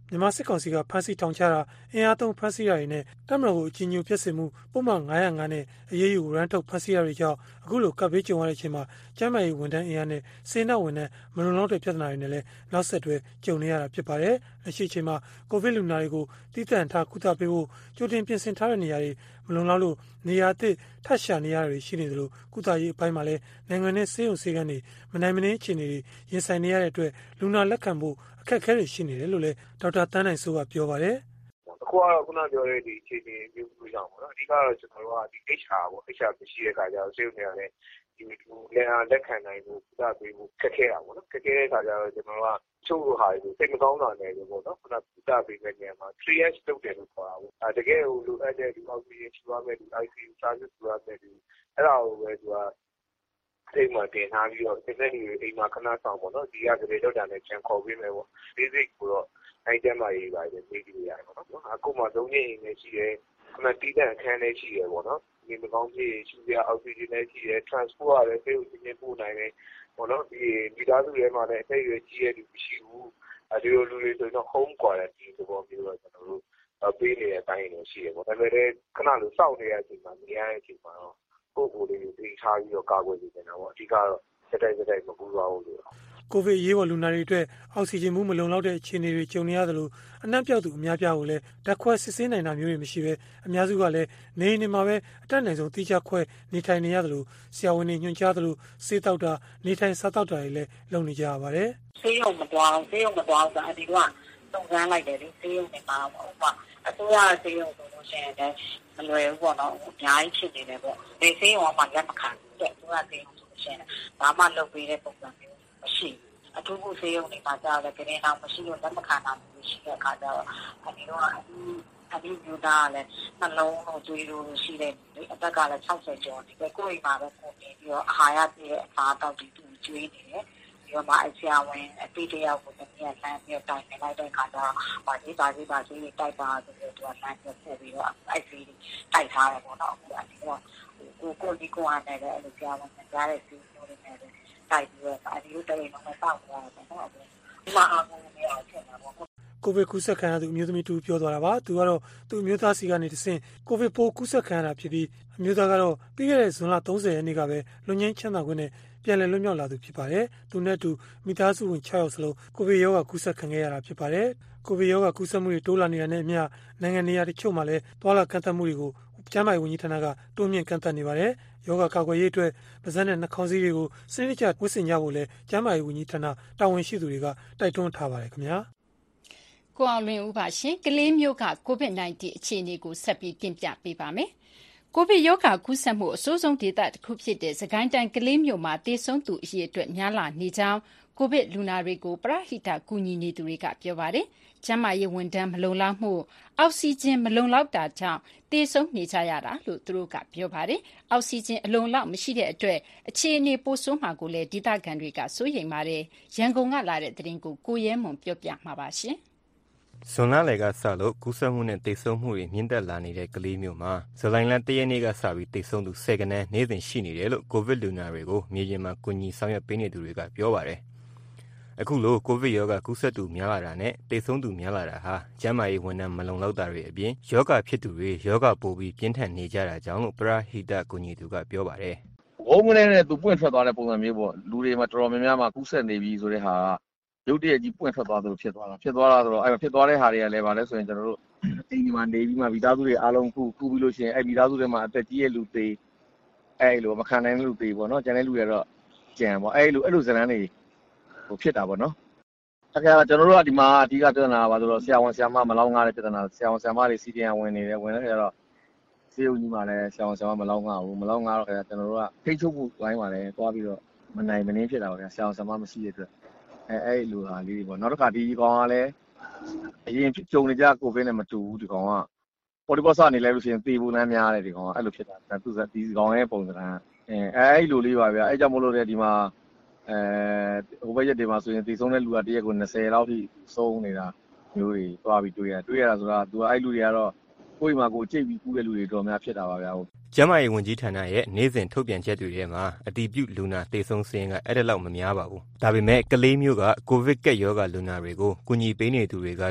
မြန်မာစစ်ကောင်စီကဖမ်းဆီးထောင်ချတာအင်အားသုံးဖမ်းဆီးတာတွေနဲ့တပ်မတော်ကိုအကြီးအကျယ်ဖျက်ဆီးမှုပုံမှန်905နဲ့အရေးယူရန်ထုတ်ဖမ်းဆီးတာတွေကြောင့်အခုလိုကပ်ဘေးကြုံရတဲ့အချိန်မှာကျန်းမာရေးဝန်ထမ်းအင်အားနဲ့စေနာဝန်ထမ်းမလုံလောက်တဲ့ပြဿနာတွေနဲ့လည်းနောက်ဆက်တွဲကြုံနေရတာဖြစ်ပါတယ်။လက်ရှိအချိန်မှာကိုဗစ်လူနာတွေကိုတည်တံ့ထားကုသပေးဖို့ကြိုတင်ပြင်ဆင်ထားတဲ့နေရာတွေမလုံလောက်လို့နေရာအသစ်ထပ်ရှာနေရတာတွေရှိနေသလိုကုသရေးအပိုင်းမှာလည်းနိုင်ငံနဲ့ဆေးရုံဆေးခန်းတွေမနိုင်မနှင်းအခြေအနေတွေရင်ဆိုင်နေရတဲ့အတွက်လူနာလက်ခံဖို့အခက်အခဲတွေရှိနေတယ်လို့လည်းဒေါက်တာတန်းနိုင်စိုးကပြောပါတယ်။အခုကတော့ခုနပြောတဲ့ဒီအခြေအနေမျိုးကြောင့်ပေါ့နော်အဓိကတော့ကျွန်တော်တို့ကဒီ HR ပေါ့ HR မရှိတဲ့အခါကျတော့ဆေးရုံတွေကလည်းဒီလက်ခံနိုင်ဖို့ကုသပေးဖို့ခက်ခဲတာပေါ့နော်ခက်ခဲတဲ့အခါကျတော့ကျွန်တော်တို့ကချို့ဟာတွေစိတ်မကောင်းတာနဲ့ပေါ့နော်ခုနကုသပေးတဲ့နေရာမှာ triage လုပ်တယ်လို့ခေါ်တာပေါ့တကယ်ကိုလိုအပ်တဲ့ဒီ oxygen ရှိရမယ်ဒီ ICU service ရှိရမယ်ဒီအဲ့ဒါကိုပဲသူကအိမ်မှာတင်ထားပြီးတော့ဒီနေ့ဒီအိမ်မှာခဏဆောင်ပေါ့နော်ဒီကကြွေလောက်တာနဲ့ချန်ခေါ်ပေးမယ်ပေါ့ basic ကိုတော့အဲ့ကျမှရေးပါတယ်နေကြည့်ရတယ်ပေါ့နော်အခုမှ3နှစ်အိမ်နဲ့ရှိတယ်ခဏတီးတဲ့အခန်းလေးရှိတယ်ပေါ့နော်ဒီမကောင်းကြီးရှူရအောက်ဆီဂျင်နဲ့ရှိတယ် transport ရတယ်ဖေးကိုချင်းပို့နိုင်တယ်ပေါ့နော်ဒီမိသားစုထဲမှာလည်းအသက်အရွယ်ကြီးရတဲ့လူမရှိဘူးဒီလိုလူတွေဆိုတော့ home quarantine သဘောမျိုးတော့ကျွန်တော်တို့ပေးနေတဲ့အတိုင်းလည်းရှိတယ်ပေါ့ဒါပေမဲ့ခဏလို့စောင့်နေတဲ့အချိန်မှာနေရတဲ့အချိန်မှာတော့ကိုယ်ကိုယ်လေးသိထားပြီးတော့ကာကွယ်နေတယ်နော်အဓိကတော့စက်မပူသွားဘူးလို့ကိုဗစ်ရေးပေါ်လူနာတွေအတွက်အောက်ဆီဂျင်မလုံလောက်တဲ့အခြေအနေတွေကြုံနေရသလိုအနှံ့ပြောက်သူအများပြားကိုလည်းဓာတ်ခွဲစစ်ဆေးနိုင်တာမျိုးတွေမရှိဘဲအများစုကလည်းနေအိမ်မှာပဲအတက်နိုင်ဆုံးတိကျခွဲနေထိုင်နေရသလိုဆရာဝန်တွေညွှန်ကြားသလိုစေးတောက်တာနေထိုင်စားတောက်တာတွေလည်းလုပ်နေကြရပါတယ်။ဆေးရုံမသွားဆိုအဒီကစုံစမ်းလိုက်တယ်လေဆေးရုံတွေမှာဥပမာအစိုးရဆေးရုံဆိုလို့ရှိရင်လည်းမလွယ်ဘူးပေါ့နော်အများကြီးဖြစ်နေတယ်ပေါ့ဒီဆေးရုံကမှလက်မခံဘူးတဲ့အစိုးရဆေးရုံဆိုလို့ရှိရင်ဘာမှလုပ်ပေးတဲ့ပုံစံမျိုးမရှိဘူးအထူးကုဆေးရုံတွေမှာကြားတယ်ကလေးတော့မရှိလို့လက်မခံတာမျိုးရှိတဲ့အခါကျတော့ဒီတော့အဒီမျိုးသားလည်းနှလုံးတို့သွေးတို့ရှိတဲ့အသက်ကလည်း60ကျော်ဒီပဲကိုယ်အိမ်မှာပဲကိုနေပြီးတော့အာဟာရပြည့်တဲ့အစားတောက်တွေသူကျွေးနေတယ်ဒီမှာအဆရာဝန်အတိတ်တယောက်ကိုတကယ်ဆန်းပြီးတိုင်နေလိုက်တဲ့အခါကျတော့ပါဒီတိုက်ပါဆိုပြီးတိုက်ပါဆိုပြီးတော့လမ်းပြပို့ပြီးတော့အဲ့ဒီတိုက်ထားတယ်ပေါ့နော်အခုအဒီတော့ကိုအနေနဲ့အဲ့လိုဆရာဝန်ကြားတဲ့စီမျိုးတွေနဲ့တိုက်ပြီးတော့အဒီလိုတိုင်နေမှာတောက်သွားတယ်ပေါ့နော်ဒီမှာအကူမရချင်တာပေါ့ကိုဗစ်ကူးစက်ခံရသူအမျိုးသမီးတူပြောသွားတာပါသူကတော့သူ့အမျိုးသားစီကနေတဆင့်ကိုဗစ်ပိုးကူးစက်ခံရတာဖြစ်ပြီးအမျိုးသားကတော့ပြီးခဲ့တဲ့ဇွန်လ30ရက်နေ့ကပဲလွန်ငင်းချမ်းသာခွင့်နဲ့ပြန်လည်လွတ်မြောက်လာသူဖြစ်ပါတယ်သူနဲ့တူမိသားစုဝင်6ယောက်စလုံးကိုဗစ်ရောဂါကူးစက်ခံခဲ့ရတာဖြစ်ပါတယ်ကိုဗစ်ရောဂါကူးစက်မှုတွေတိုးလာနေတာနဲ့အမျှနိုင်ငံနေရာတချို့မှာလည်းတွာလာကန့်သတ်မှုတွေကိုကျန်းမာရေးဝန်ကြီးဌာနကတိုးမြင့်ကန့်သတ်နေပါတယ်ယောဂကာကွယ်ရေးအတွက်ပါးစပ်နဲ့နှာခေါင်းစည်းတွေကိုစနစ်တကျဝတ်ဆင်ကြဖို့လည်းကျန်းမာရေးဝန်ကြီးဌာနတာဝန်ရှိသူတွေကတိုက်တွန်းထားပါတယ်ခင်ဗျာကိုအောင်လွင်ဦးပါရှင်ကလေးမျိုးက COVID-19 အခြေအနေကိုဆက်ပြီးတင်ပြပေးပါမယ်ကိုဗစ်ရောဂါကူးစက်မှုအဆိုးဆုံးဒေသတစ်ခုဖြစ်တဲ့စကိုင်းတိုင်းကလေးမြို့မှာတေဆုံးသူအရေအတွက်များလာနေကြောင်းကိုဗစ်လူနာတွေကိုပရဟိတကူညီနေသူတွေကပြောပါတယ်ကျန်းမာရေးဝန်ထမ်းမလုံလောက်မှုအောက်ဆီဂျင်မလုံလောက်တာကြောင့်တေဆုံးနေကြရတာလို့သူတို့ကပြောပါတယ်အောက်ဆီဂျင်အလုံလောက်မရှိတဲ့အတွက်အခြေအနေပိုဆိုးမှာကိုလည်းဒေသခံတွေကစိုးရိမ်ပါတယ်ရန်ကုန်ကလာတဲ့သတင်းကိုရဲမွန်ပြောပြမှာပါရှင်ဇွန်လလယ်ကစလို့ကူးစက်မှုနဲ့တိတ်ဆုံးမှုတွေမြင့်တက်လာနေတဲ့ကလေးမျိုးမှာဇူလိုင်လ1ရက်နေ့ကစပြီးတိတ်ဆုံးသူ10ကနန်းနေ့စဉ်ရှိနေတယ်လို့ကိုဗစ်လူနာတွေကိုမြေပြင်မှာကူညီဆောင်ရွက်ပေးနေသူတွေကပြောပါတယ်။အခုလိုကိုဗစ်ရောဂါကူးစက်သူများလာတာနဲ့တိတ်ဆုံးသူများလာတာဟာကျန်းမာရေးဝန်ထမ်းမလုံလောက်တာတွေအပြင်ယောဂဖြစ်သူတွေယောဂပိုးပြီးပြင်းထန်နေကြတာကြောင့်လို့ပရဟိတကူညီသူကပြောပါတယ်။ဝုန်းကလေးနဲ့သူပွင့်ထွက်သွားတဲ့ပုံစံမျိုးပေါ့လူတွေမှာတော်တော်များများမှာကူးစက်နေပြီဆိုတဲ့ဟာရုတ်တရက်ကြီးပွင့်ထွက်သွားသလိုဖြစ်သွားတာဆိုတော့အဲ့ဖြစ်သွားတဲ့ဟာတွေကလည်းဗာလဲဆိုရင်ကျွန်တော်တို့အိမ်ဒီမှာနေပြီးမှမိသားစုတွေအားလုံးကူပြီးလို့ရှိရင်အဲ့မိသားစုတွေမှာအသက်ကြီးရဲ့လူသေးအဲ့လိုမခံနိုင်တဲ့လူသေးပေါ့နော်ကျန်တဲ့လူတွေတော့ကြံပေါ့အဲ့လိုဇလန်းတွေဖြစ်တာပေါ့နော်တကယ်တော့ကျွန်တော်တို့ကဒီမှာအဓိကပြဿနာပါဆိုတော့ဆရာဝန်ဆရာမမလောင်းငါတဲ့ပြဿနာဆရာဝန်ဆရာမတွေစီတင်ဝင်နေတယ်ဝင်တဲ့ခါကျတော့ဆေးရုံကြီးမှာလည်းဆရာဝန်ဆရာမမလောင်းငါဘူးမလောင်းငါတော့ခါကျကျွန်တော်တို့ကထိတ်ချုပ်မှုပိုင်းမှာလည်းတွားပြီးတော့မနိုင်မနှင်းဖြစ်တာပါဗျာဆရာဝန်ဆရာမမရှိတဲ့အတွက်အဲ့လိုဟာလေးတွေပေါ့နောက်တစ်ခါဒီကောင်ကလည်းအရင်ကြုံနေကြကိုဗစ်နဲ့မတူဘူးဒီကောင်ကပေါ်ဒီပေါ်စနေလဲလို့ရှိရင်သေဖို့လမ်းများတယ်ဒီကောင်ကအဲ့လိုဖြစ်တာသူဒီကောင်ရဲ့ပုံစံအဲ့လိုလေးပါဗျာအဲ့ကြောင့်မလို့တဲ့ဒီမှာဟိုဘက်ရက်တွေမှာဆိုရင်သေဆုံးတဲ့လူကတရက်ကို20လောက်ထိဆုံးနေတာမျိုးတွေသွားပြီးတွေ့ရတာဆိုတာသူကအဲ့လူတွေကတော့ကိုယ်မှာကိုကြိတ်ပြီးကူးတဲ့လူတွေတော်များဖြစ်တာပါဗျာကျန်းမာရေးဝန်ကြီးဌာနရဲ့နေ့စဉ်ထုတ်ပြန်ချက်တွေထဲမှာအတည်ပြုလူနာသေဆုံးစာရင်းကအဲ့ဒါလောက်မများပါဘူးဒါပေမဲ့ကလေးမျိုးကကိုဗစ်ကက်ရောဂါလူနာတွေကိုကူညီပေးနေသူတွေကတော့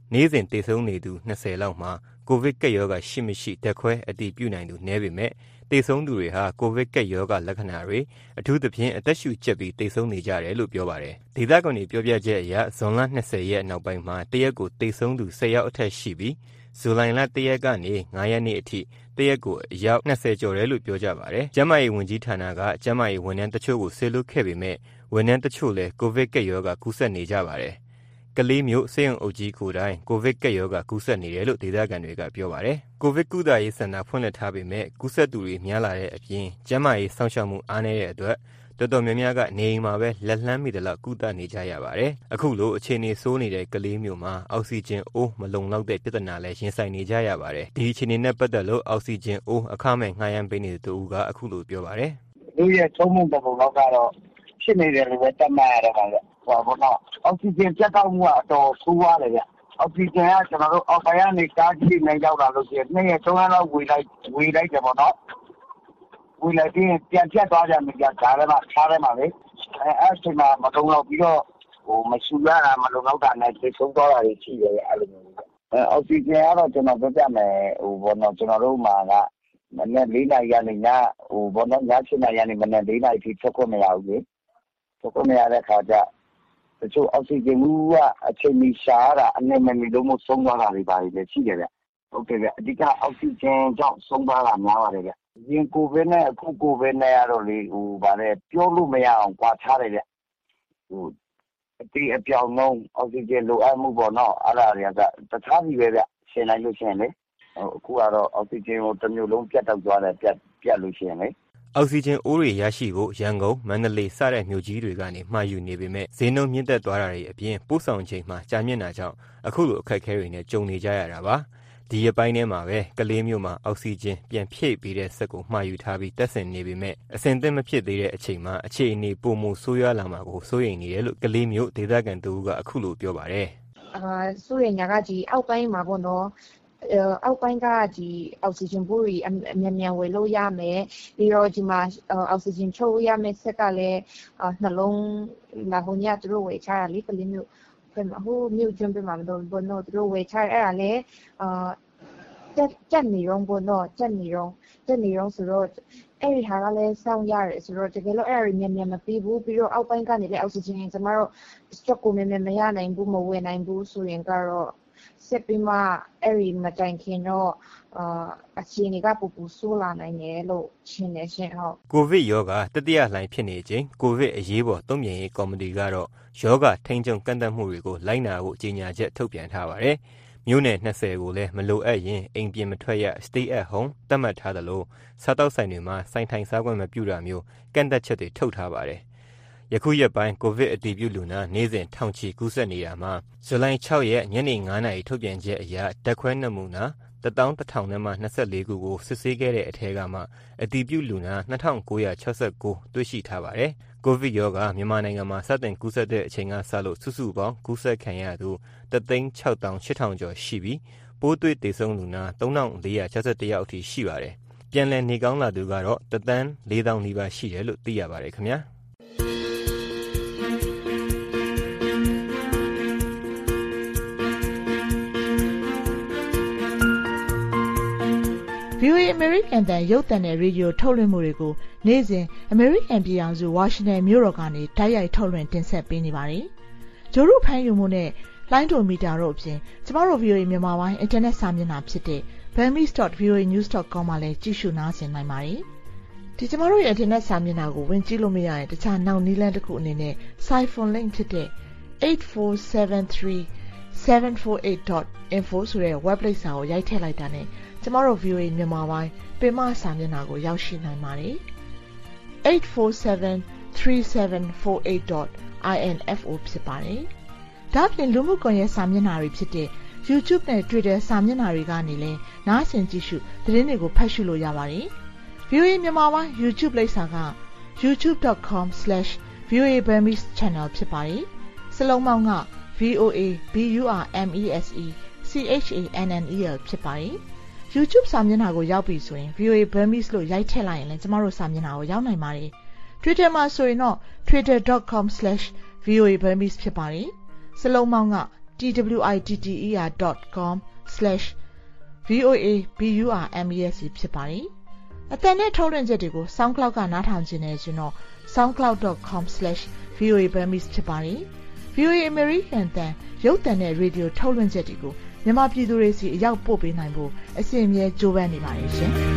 နေ့စဉ်သေဆုံးနေသူ20လောက်မှာကိုဗစ်ကပ်ရောဂါရှိမရှိဓာတ်ခွဲအတည်ပြုနိုင်သူနည်းပေမဲ့သေဆုံးသူတွေဟာကိုဗစ်ကပ်ရောဂါလက္ခဏာတွေအထူးသဖြင့်အသက်ရှူကျပ်ပြီးသေဆုံးနေကြတယ်လို့ပြောပါတယ်။ဒေသခံတွေပြောပြချက်အရဇွန်လ20ရက်နောက်ပိုင်းမှာတရက်ကိုသေဆုံးသူ10ယောက်အထက်ရှိပြီးဇူလိုင်လ1ရက်ကနေ9ရက်နေ့အထိတရက်ကိုအယောက်20ကျော်တယ်လို့ပြောကြပါတယ်။ကျန်းမာရေးဝန်ကြီးဌာနကကျန်းမာရေးဝန်ထမ်းတချို့ကိုဆေးလွှတ်ခဲ့ပေမဲ့ဝန်ထမ်းတချို့လည်းကိုဗစ်ကပ်ရောဂါကူးစက်နေကြပါတယ်။ကလေးမျိုးစေယုံအုပ်ကြီးကိုယ်တိုင်ကိုဗစ်ကပ်ရောဂါကူးစက်နေတယ်လို့ဒေသခံတွေကပြောပါတယ်။ကိုဗစ်ကုသရေးစင်တာဖွင့်လှစ်ထားပေမဲ့ကူးစက်သူတွေများလာတဲ့အပြင်ကျန်းမာရေးစောင့်ရှောက်မှုအားနည်းတဲ့အတွက်တော်တော်များများကနေအိမ်မှာပဲလက်လှမ်းမိတယ်လို့ကုသနေကြရပါတယ်။အခုလိုအခြေအနေဆိုးနေတဲ့ကလေးမျိုးမှာအောက်ဆီဂျင်အိုးမလုံလောက်တဲ့ပြဿနာလည်းရင်ဆိုင်နေကြရပါတယ်။ဒီအခြေအနေနဲ့ပတ်သက်လို့အောက်ဆီဂျင်အိုးအခမဲ့ငှားရမ်းပေးနေတဲ့သူကအခုလိုပြောပါတယ်။လူရဲ့သုံးမှုပုံလောက်ကတော့ဖြစ်နေတယ်လို့ပဲတတ်မှတ်ရတယ်ပါဗျ။ဟောဘောတော့အောက်ဆီဂျင်ပြတ်တောက်မှုကအတော်ဆိုးရတယ်ဗျ။အောက်ဆီဂျင်ကကျွန်တော်တို့အောက်ပိုင်းကနေကားကြီးနဲ့ရောက်လာလို့ရှိရင်2ရက်3ရက်လောက်ဝေလိုက်တယ်ပေါ့နော်။ဝေလိုက်ပြီးပြန်ပြတ်သွားကြမယ်ကြာဒါလည်းမှထားတယ်မှာလေအဲ့အချိန်မှာမတုံးတော့ပြီးတော့မရှူရတာမလုံလောက်တာနဲ့သိဆုံးသွားတာတွေရှိတယ်အဲ့လိုမျိုးအောက်ဆီဂျင်ကတော့ကျွန်တော်ပြောပြမယ်ဘောနော်ကျွန်တော်တို့မှာကမနေ့4နာရီကနေညဘောနော်ည7နာရီကနေမနေ့4နာရီထိထွက်ခွင့်မရဘူးလေထွက်ခွင့်မရတဲ့ခါကျတချို့အောက်ဆီဂျင်မှုကအချိန်မီရှားတာအနေမမီလို့မဆုံးသွားတာတွေပါလေရှိတယ်ဗျဟုတ်တယ်ဗျအဓိကအောက်ဆီဂျင်ကြောင့်ဆုံးသွားတာများပါတယ်ဗျရင်ကိုဗစ်နဲ့အခုကိုဗစ်နဲ့ကတော့လေဗါလဲပြောလို့မရအောင်ကွာခြားတယ်ဗျအတီးအပြောင်လုံးအောက်ဆီဂျင်လိုအပ်မှုပေါ့နော်အဲ့ဒါတွေကတခြားစီပဲဗျရှင်းလိုက်လို့ရှင်းလေအခုကတော့အောက်ဆီဂျင်ကိုတစ်မျိုးလုံးပြတ်တောက်သွားတယ်ပြတ်လို့ရှင်းလေအောက်ဆီဂျင်အိုးတွေရရှိဖို့ရန်ကုန်မန္တလေးစတဲ့မြို့ကြီးတွေကနေမှာယူနေပေမဲ့ဈေးနှုန်းမြင့်တက်သွားတာတွေအပြင်ပို့ဆောင်ချိန်မှာကြာမြင့်တာကြောင့်အခုလိုအခက်အခဲတွေနဲ့ကြုံနေကြရတာပါဒီရပိုင်းထဲမှာပဲကလေးမျိုးမှာအောက်ဆီဂျင်ပြန်ဖြည့်ပေးတဲ့စက်ကိုမှာယူထားပြီးတက်ဆင်နေပေမဲ့အဆင်သင့်မဖြစ်သေးတဲ့အချိန်မှာအခြေအနေပိုမိုဆိုးရွားလာမှာကိုစိုးရိမ်နေတယ်လို့ကလေးမျိုးဒေသခံသူကအခုလိုပြောပါတယ်စိုးရိမ်ညာကဒီအောက်ပိုင်းမှာပေါ့နော်အောက်ပိုင်းကဒီအောက်ဆီဂျင်ဘူးတွေအမြန်ဝယ်လို့ရမယ်ပြီးတော့ဒီမှာအောက်ဆီဂျင်ထုတ်ရမယ်ဆက်ကလည်းနှလုံးလာဟိုညသူတို့ဝယ်ချတာလေကလေးမျိုးဟိုမြို့ကျွန်းပြမှာမတော်ဘောနော်သူတို့ဝယ်ချအဲ့ဒါလည်းတက်နေရောဘောနော်တက်နေရောဆိုတော့အဲ့ဒီဟာကလည်းစောင့်ရတယ်ဆိုတော့တကယ်လို့အဲ့ဒါမြန်မပြီးဘူးပြီးတော့အောက်ပိုင်းကနေလည်းအောက်ဆီဂျင်ကျမတို့ stock ကိုမြန်မရနိုင်ဘူးမဝယ်နိုင်ဘူးဆိုရင်ကတော့ဆက်ပြီးမှအဲ့ဒီမတိုင်ခင်တော့အခြေအနေကပူဆိုးလာနိုင်တယ်လို့ရှင်းနေရှင်ဟုတ်ကိုဗစ်ရောဂါတတိယလှိုင်းဖြစ်နေချိန်ကိုဗစ်အရေးပေါ်တုံ့ပြန်ရေးကော်မတီကတော့ရောဂါထိန်းချုပ်ကန့်သတ်မှုတွေကိုလိုက်နာဖို့ကြေညာချက်ထုတ်ပြန်ထားပါတယ်မြို့နယ်20ကိုလည်းမလိုအပ်ရင်အိမ်ပြင်မထွက်ရ stay at home သတ်မှတ်ထားသလိုစားတောက်ဆိုင်တွေမှာဆိုင်ထိုင်စားခွင့်မပြုတာမျိုးကန့်သတ်ချက်တွေထုတ်ထားပါတယ်ယခုရက်ပိုင်းကိုဗစ်အတည်ပြုလူနာနေ့စဉ်ထောင်ချီကူးစက်နေတာမှာဇူလိုင်6ရက်ညနေ9:00 နာရီထုတ်ပြန်ချက်အရဓာတ်ခွဲနမူနာ11000နဲ့မှ24ခုကိုစစ်ဆေးခဲ့တဲ့အထက်ကမှအတည်ပြုလူနာ2969တွေ့ရှိထားပါတယ်။ကိုဗစ်ရောဂါမြန်မာနိုင်ငံမှာစတင်ကူးစက်တဲ့အချိန်ကစလို့စုစုပေါင်းကူးစက်ခံရသူ1,68000 ကျော်ရှိပြီးပိုးတွေ့သေဆုံးလူနာ3461ယောက်အထိရှိပါတယ်။ပြန်လည်နေကောင်းလာသူကတော့1,400,000 နီးပါးရှိတယ်လို့သိရပါတယ်ခင်ဗျာ။ VOA American တန်ရုပ်သံနဲ့ရေဒီယိုထုတ်လွှင့်မှုတွေကိုနေ့စဉ် American ပြည်ထောင်စုဝါရှင်တန်မြို့တော်ကနေတိုက်ရိုက်ထုတ်လွှင့်တင်ဆက်ပေးနေပါတယ်။ဂျိုရုဖမ်းယူမှုနဲ့လိုင်းဒိုမီတာတို့အပြင်ကျမတို့ VOA မြန်မာပိုင်း internet စာမျက်နှာဖြစ်တဲ့ burmese.voanews.com မှာလည်းကြည့်ရှုနားဆင်နိုင်ပါတယ်။ဒီကျမတို့ရဲ့ internet စာမျက်နှာကိုဝင်ကြည့်လို့မရရင်တခြားနောက်နည်းလမ်းတစ်ခုအနေနဲ့ Siphon link ဖြစ်တဲ့ 8473748.info ဆိုတဲ့ web link စာကိုရိုက်ထည့်လိုက်တာနဲ့ကျမတို့ VOA မြန်မာပိုင်းပင်မစာမျက်နှာကိုရောက်ရှိနိုင်ပါတယ်။ 8473748.info ဖြစ်ပါတယ်။ဒါ့အပြင်လူမှုကွန်ရက်စာမျက်နှာတွေဖြစ်တဲ့ YouTube နဲ့ Twitter စာမျက်နှာတွေကနေလည်းနားဆင်ကြည့်ရှုသတင်းတွေကိုဖတ်ရှုလို့ရပါတယ်။ VOA မြန်မာပိုင်း YouTube လိပ်စာက youtube.com/VOA Burmese Channel ဖြစ်ပါတယ်။စလုံးပေါင်းက VOA BURMESE CHANNEL ဖြစ်ပါတယ်။ YouTube စာမျက်နှာကိုရောက်ပြီဆိုရင် VOA Burmese လို့ရိုက်ထည့်လိုက်ရင်လည်းကျမတို့စာမျက်နှာကိုရောက်နိုင်ပါတယ်။ Twitter မှာဆိုရင်တော့ twitter.com/VOA Burmese ဖြစ်ပါတယ်။စလုံးပေါင်းက twitter.com/voaburmese ဖြစ်ပါတယ်။အတန်နဲ့ထုတ်လွှင့်ချက်တွေကို SoundCloud ကနားထောင်ခြင်းနဲ့ဆိုတော့ soundcloud.com/voaburmese ဖြစ်ပါတယ်။ VOA American တန်ရုပ်သံနဲ့ရေဒီယိုထုတ်လွှင့်ချက်တွေကိုမြန်မာပြည်သူတွေစီအရောက်ပို့ပေးနိုင်ဖို့အစီအစဉ်ကြိုးပမ်းနေပါတယ်ရှင်။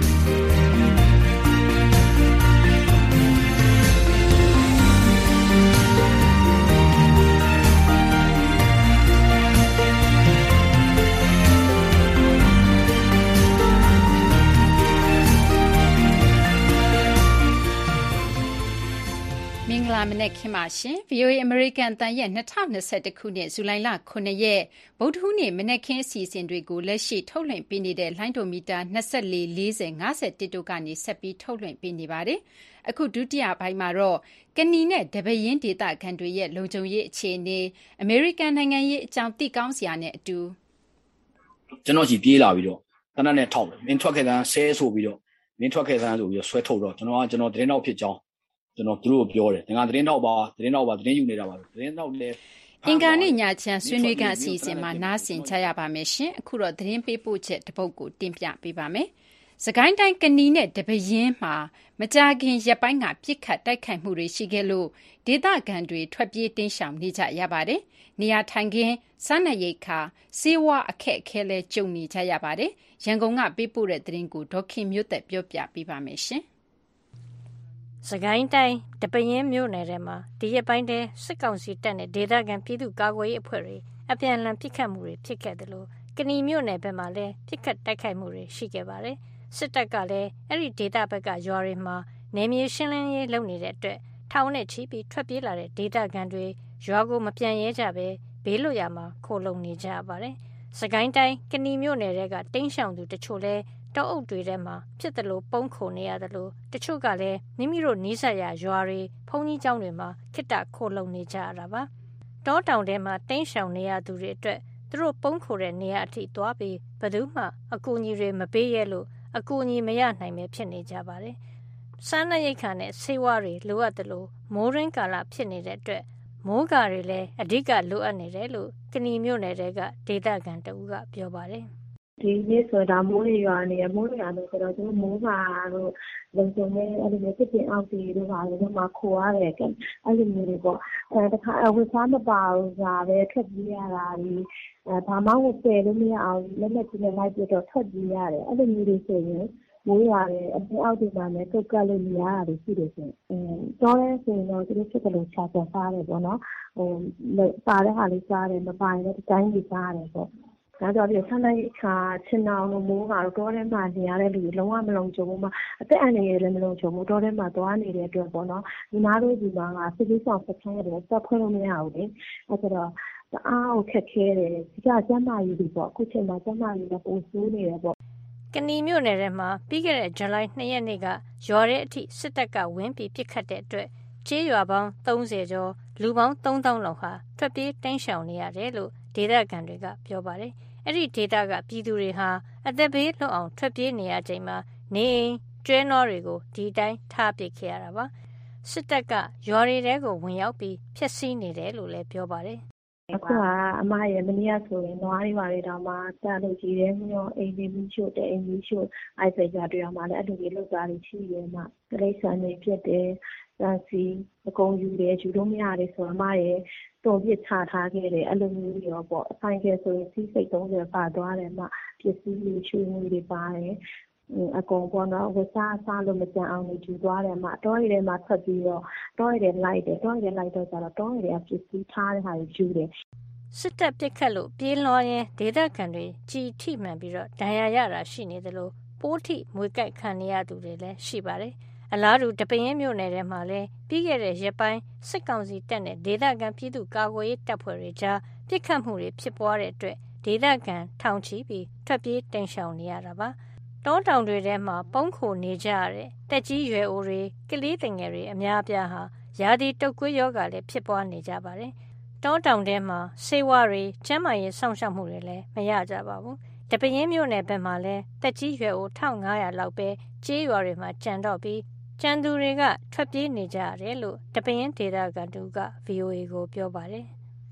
မင်္ဂလာမနက်ခင်းပါရှင် VOA American တန်ရဲ့2021ခုနှစ်ဇူလိုင်လ9ရက်ဗုဒ္ဓဟူးနေ့မနက်ခင်းအစီအစဉ်တွေကိုလက်ရှိထုတ်လွှင့်ပေးနေတဲ့လိုင်းဒိုမီတာ24 40 51တို့ကနေဆက်ပြီးထုတ်လွှင့်ပေးနေပါတယ်။အခုဒုတိယပိုင်းမှာတော့ကနီနဲ့တပရင်းဒေသခံတွေရဲ့လုံခြုံရေးအခြေအနေအမေရိကန်နိုင်ငံရေးအကြောင်းသိကောင်းစရာနဲ့အတူကျွန်တော်ကြီးပြေးလာပြီးတော့တနက်နဲ့ထောက်တယ်မင်းထွက်ခဲ့တဲ့ဆဲဆိုပြီးတော့မင်းထွက်ခဲ့တဲ့ဆိုပြီးတော့ဆွဲထုတ်တော့ကျွန်တော်သတင်းတော့ဖြစ်ကြောင်းကျွန်တော်တို့ပြောတယ်ငါသတင်းတော့ပါသတင်းယူနေတာပါသတင်းတော့လည်းအင်္ဂါနေ့ညချမ်းဆွေးနွေးခန်းအစီအစဉ်မှာနားဆင်ကြရပါမယ်ရှင်အခုတော့သတင်းပေးပို့ချက်တစ်ပုဒ်ကိုတင်ပြပေးပါမယ်စကိုင်းတိုင်းကနီနဲ့တပရင်းမှာမကြာခင်ရက်ပိုင်းကပြစ်ခတ်တိုက်ခိုက်မှုတွေရှိခဲ့လို့ဒေသခံတွေထွက်ပြေးတင်းရှောင်နေကြရပါတယ်နေရာထိုင်ခင်းစားနပ်ရိက္ခာစေဝါအခက်အခဲလဲကြုံနေကြရပါတယ်ရန်ကုန်ကပေးပို့တဲ့သတင်းကိုဒေါခင်မျိုးသက်ပြောပြပေးပါမယ်ရှင်စကိုင်းတိုင်းတပရင်းမြို့နယ်ထဲမှာဒီရက်ပိုင်းတည်းစစ်ကောင်စီတပ်နဲ့ဒေသခံပြည်သူ့ကာကွယ်ရေးအဖွဲ့တွေအပြန်အလှန်ပစ်ခတ်မှုတွေဖြစ်ခဲ့တယ်လို့ကနီမြို့နယ်ဘက်မှာလည်းပစ်ခတ်တိုက်ခိုက်မှုတွေရှိခဲ့ပါတယ်စစ်တပ်ကလည်းအဲ့ဒီဒေသဘက်ကရွာတွေမှာနယ်မြေရှင်းလင်းရေးလုပ်နေတဲ့အတွက်ထောင်နဲ့ချီပြီးထွက်ပြေးလာတဲ့ဒေသခံတွေရွာကိုမပြန်ရဲကြပဲဘေးလွတ်ရာမှာခိုလုံနေကြရပါတယ်စကိုင်းတိုင်းကနီမြို့နယ်ကတင်းရှောင်သူတချို့လည်းတောအုပ်တွေထဲမှာဖြစ်တယ်လို့ပုံခုံနေရတယ်လို့တချို့ကလည်းမိမိတို့နီးစပ်ရာရွာတွေဖုန်ကြီးကျောင်းတွေမှာခိတ္တခိုလုံနေကြရတာပါတောတောင်ထဲမှာတင်းရှောင်နေရသူတွေအတွက်သူတို့ပုံခိုတဲ့နေရာအထိသွားပြီးဘယ်သူမှအကူအညီတွေမပေးရဲလို့အကူအညီမရနိုင်ပဲဖြစ်နေကြပါတယ်စားနပ်ရိက္ခာနဲ့ဆေးဝါးတွေလိုအပ်တယ်လို့မိုးရင်းကာလဖြစ်နေတဲ့အတွက်မိုးကာတွေလည်းအဓိကလိုအပ်နေတယ်လို့ကနီမြို့နယ်ကဒေသခံတဦးကပြောပါတယ်ဒီနေ့ဆိုတာမိုးရွာနေရမိုးရွာလို့ဆိုတော့သူမိုးပါတော့လုံခြုံရေးအဲ့လိုမျိုးဖြစ်ပြင်အောက်စီတို့ပါလို့မှခိုရတယ်ကဲအဲ့လိုမျိုးတွေပေါ့တခါဝတ်စားမပါဘူးဇာပဲထွက်ပြေးရတာဒီဘာမှမပယ်လို့မရအောင်လက်နဲ့ကြီးနဲ့လိုက်ပြတော့ထွက်ပြေးရတယ်အဲ့လိုမျိုးတွေဆိုရင်မိုးရွာတယ်အပြင်အောက်ဒီမှာလည်းကုတ်ကပ်လို့မရတာရှိတယ်ဆိုတော့ရဲဆိုရင်တော့သူတို့ဖြစ်တယ်လို့ခြာပြန်စားတယ်ပေါ့နော်ပါတဲ့ဟာလေးစားတယ်မပိုင်လည်းဒီတိုင်းကြီးစားတယ်ပေါ့ဒါကြောင့်ဒီဆန္ဒရိခါချင်အောင်လို့မိုးကတော့ထဲမှာနေရတဲ့လူတွေလုံးဝမလုံခြုံဘူးအသက်အန္တရာယ်လည်းမလုံခြုံဘူးတော့ထဲမှာသွားနေတဲ့အတွက်ပေါ့နော်ဒီနားတို့ဒီမှာကစစ်ဆောင်စခန်းရတယ်တက်ခွင့်လို့မရဘူးလေအဲ့တော့တအားကိုခက်ခဲတယ်ဒီကကျမကြီးတွေပေါ့အခုချိန်မှာကျမကြီးလည်းပိုဆိုးနေတယ်ပေါ့ကနီမြို့နယ်ထဲမှာပြီးခဲ့တဲ့ဇူလိုင်2ရက်နေ့ကရွာတဲ့အထိစစ်တပ်ကဝင်ပြီးပစ်ခတ်တဲ့အတွက်ကျေးရွာပေါင်း30ကျော်လူပေါင်း3000လောက်ဟာထွက်ပြေးတင်းရှောင်နေရတယ်လို့ဒေသခံတွေကပြောပါတယ်အဲ့ဒီဒေသကပြည်သူတွေဟာအသက်ဘေးလွတ်အောင်ထွက်ပြေးနေရချိန်မှာနေအိမ်ကျွဲနွားတွေကိုဒီတိုင်းထားပစ်ခဲ့ရတာပါစစ်တပ်ကရွာတွေထဲကိုဝင်ရောက်ပြီးဖျက်ဆီးနေတယ်လို့လည်းပြောပါတယ်အခုကအမရဲ့မနေ့ကဆိုရင်နွားတွေပါတွေတော့မှတက်လို့ကြီးတယ်မျိုးအိမ်လေးမျိုးချို့တဲ့အိမ်မျိုးချို့အဲ့ဆိုကြတွေ့ရမှာလည်းအဲ့လိုကြီးလောက်သားတွေရှိတယ်မှာကလေးဆန်တွေဖြစ်တယ်စီအကုန်ယူတယ်ယူလို့မရတယ်ဆိုတော့အမရဲ့တော်ပြစ်ချထားခဲ့တယ်အဲ့လိုမျိုးရောပေါ့အဆိုင်ကဆိုရင်စီးစိတ်30ပါသွားတယ်မှပစ္စည်းတွေချွေးမှုတွေပါတယ်အကုန်ပေါ့နော်ဝစားလို့မကြံအောင်နေယူသွားတယ်မှတောရီထဲမှာထွက်ပြီးတော့တောရီထဲလိုက်တယ်တောရီထဲလိုက်တော့ကျတော့တောရီထဲပစ္စည်းထားတဲ့ဟာတွေယူတယ်စစ်တပ်ပစ်ခတ်လို့ပြေးလွှားရင်ဒေသခံတွေကြီးထိမှန်ပြီးတော့ဒဏ်ရာရတာရှိနေတယ်လို့ပိုးထိမွေကြိုက်ခံရသူတွေလည်းရှိပါတယ်အလားတူတပင်းမြို့နယ်ထဲမှာလည်းပြီးခဲ့တဲ့ရက်ပိုင်းစစ်ကောင်စီတပ်နဲ့ဒေသခံပြည်သူ့ကာကွယ်ရေးတပ်ဖွဲ့တွေကြားပစ်ခတ်မှုတွေဖြစ်ပွားတဲ့အတွက်ဒေသခံထောင်ချီပြီးထွက်ပြေးတိမ်းရှောင်နေရတာပါတောတောင်တွေထဲမှာပုံခိုနေကြရတဲ့တက်ကြီးရွယ်အိုတွေကလေးတငယ်တွေအများအပြားဟာရာသီတုပ်ကွေးရောဂါလည်းဖြစ်ပွားနေကြပါတယ်တောတောင်ထဲမှာဆေးဝါးတွေကျန်းမာရေးစောင့်ရှောက်မှုတွေလည်းမရကြပါဘူးတပင်းမြို့နယ်ဘက်မှာလည်းတက်ကြီးရွယ်အို1500လောက်ပဲကျေးရွာတွေမှာကြံတော့ပြီးကျန်သူတွေကထွက်ပြေးနေကြရတယ်လို့တပင်းဒေသခံတူက VOA ကိုပြောပါတယ်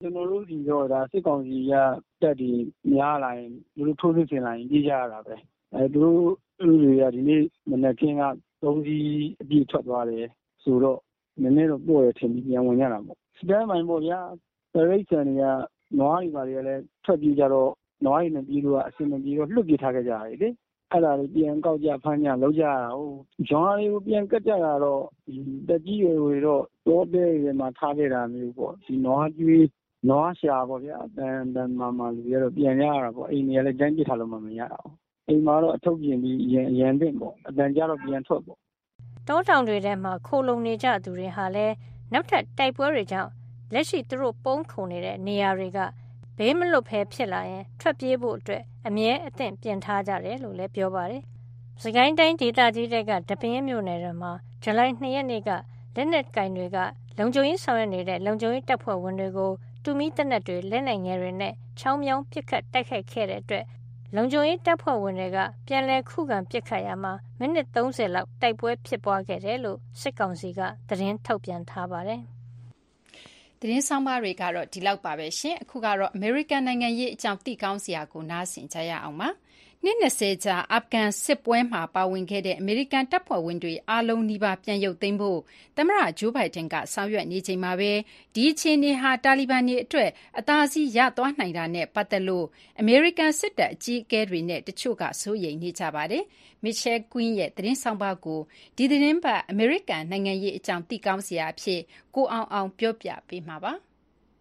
ကျွန်တော်တို့ဒီတော့ဒါစစ်ကောင်စီကတက်ဒီများလာရင်သူတို့ထိုးစစ်ဆင်လာရင်ပြေးကြရတာပဲသူတို့လူတွေကဒီနေ့မနေ့က3စီးအပြည့်ထွက်သွားတယ်ဆိုတော့နည်းနည်းတော့ပို့ရထင်ပြီးပြန်ဝင်ရတာပေါ့စတန်မိုင်းပေါ့ဗျာပရိတ်ဆန်တွေကနွားတွေပါတွေကလည်းထွက်ပြေးကြတော့နွားတွေနဲ့ပြေးလို့ကအဆင်မပြေတော့လွတ်ပြေးထားခဲ့ကြရတယ်လေအဲ့ဒါလေးပြန်ကောက်ကြဖမ်းကြလောက်ကြရဟုတ်ဂျွန်လေးကိုပြန်ကတ်ကြတာတော့တက်ကြီးတွေတော့တော့တဲ့တွေမှာထားခဲ့တာမျိုးပေါ့ဒီနွားကျွေးနွားရှာပေါ့ဗျာတန်မာလူတွေတော့ပြန်ရတာပေါ့အိမ်တွေကလည်းကျန်းပြစ်ထားလို့မရအောင်အိမ်မှာတော့အထုပ်ပြင်ပြီးရန်တင်ပေါ့အတန်ကြတော့ပြန်ထွက်ပေါ့တောတောင်တွေထဲမှာခိုလုံနေကြသူတွေဟာလည်းနောက်ထပ်တိုက်ပွဲတွေကြောင့်လက်ရှိသူတို့ပုံခုန်နေတဲ့နေရာတွေကဘေးမလွတ်ဖဲဖြစ်လာရင်ထွက်ပြေးဖို့အတွက်အမြဲအသင့်ပြင်ထားကြတယ်လို့လည်းပြောပါတယ်။စကိုင်းတိုင်းဒေသကြီးတွေကတပင်းမြို့နယ်တွေမှာဇူလိုင်2 ရက်နေ့ကလက်နက်ကင်တွေကလုံခြုံရေးဆောင်ရွက်နေတဲ့လုံခြုံရေးတပ်ဖွဲ့ဝင်တွေကိုတူမီတပ်နက်တွေလက်နက်ငယ်တွေနဲ့ချောင်းမြောင်းပစ်ခတ်တိုက်ခိုက်ခဲ့တဲ့အတွက်လုံခြုံရေးတပ်ဖွဲ့ဝင်တွေကပြန်လည်ခုခံပစ်ခတ်ရမှာမိနစ်30လောက်တိုက်ပွဲဖြစ်ပွားခဲ့တယ်လို့စစ်ကောင်စီကသတင်းထုတ်ပြန်ထားပါတယ်။သတင်းဆောင်ပါတွေကတော့ဒီလောက်ပါပဲရှင်အခုကတော့ American နိုင်ငံရေးအကြောင်းသိကောင်းစရာကိုနားဆင်ကြရအောင်ပါနှစ်20ကြာအာဖဂန်စစ်ပွဲမှာပါဝင်ခဲ့တဲ့အမေရိကန်တပ်ဖွဲ့ဝင်တွေအားလုံးနီးပါးပြန်ရုပ်သိမ်းဖို့သမ္မတဂျိုးဘိုင်ဒန်ကဆောင်ရွက်နေချိန်မှာပဲဒီအခြေအနေဟာတာလီဘန်တွေအတွက်အသာစီးရသွားနိုင်တာနဲ့ပတ်သက်လို့အမေရိကန်စစ်တပ်အကြီးအကဲတွေနဲ့တချို့ကစိုးရိမ်နေကြပါတယ်။ Michelle Quinn ရဲ့သတင်းဆောင်ပါကိုဒီသတင်းပတ်အမေရိကန်နိုင်ငံရေးအကြောင်းသိကောင်းစရာအဖြစ်ကိုအောင်ပြောပြပေးမှာပါ။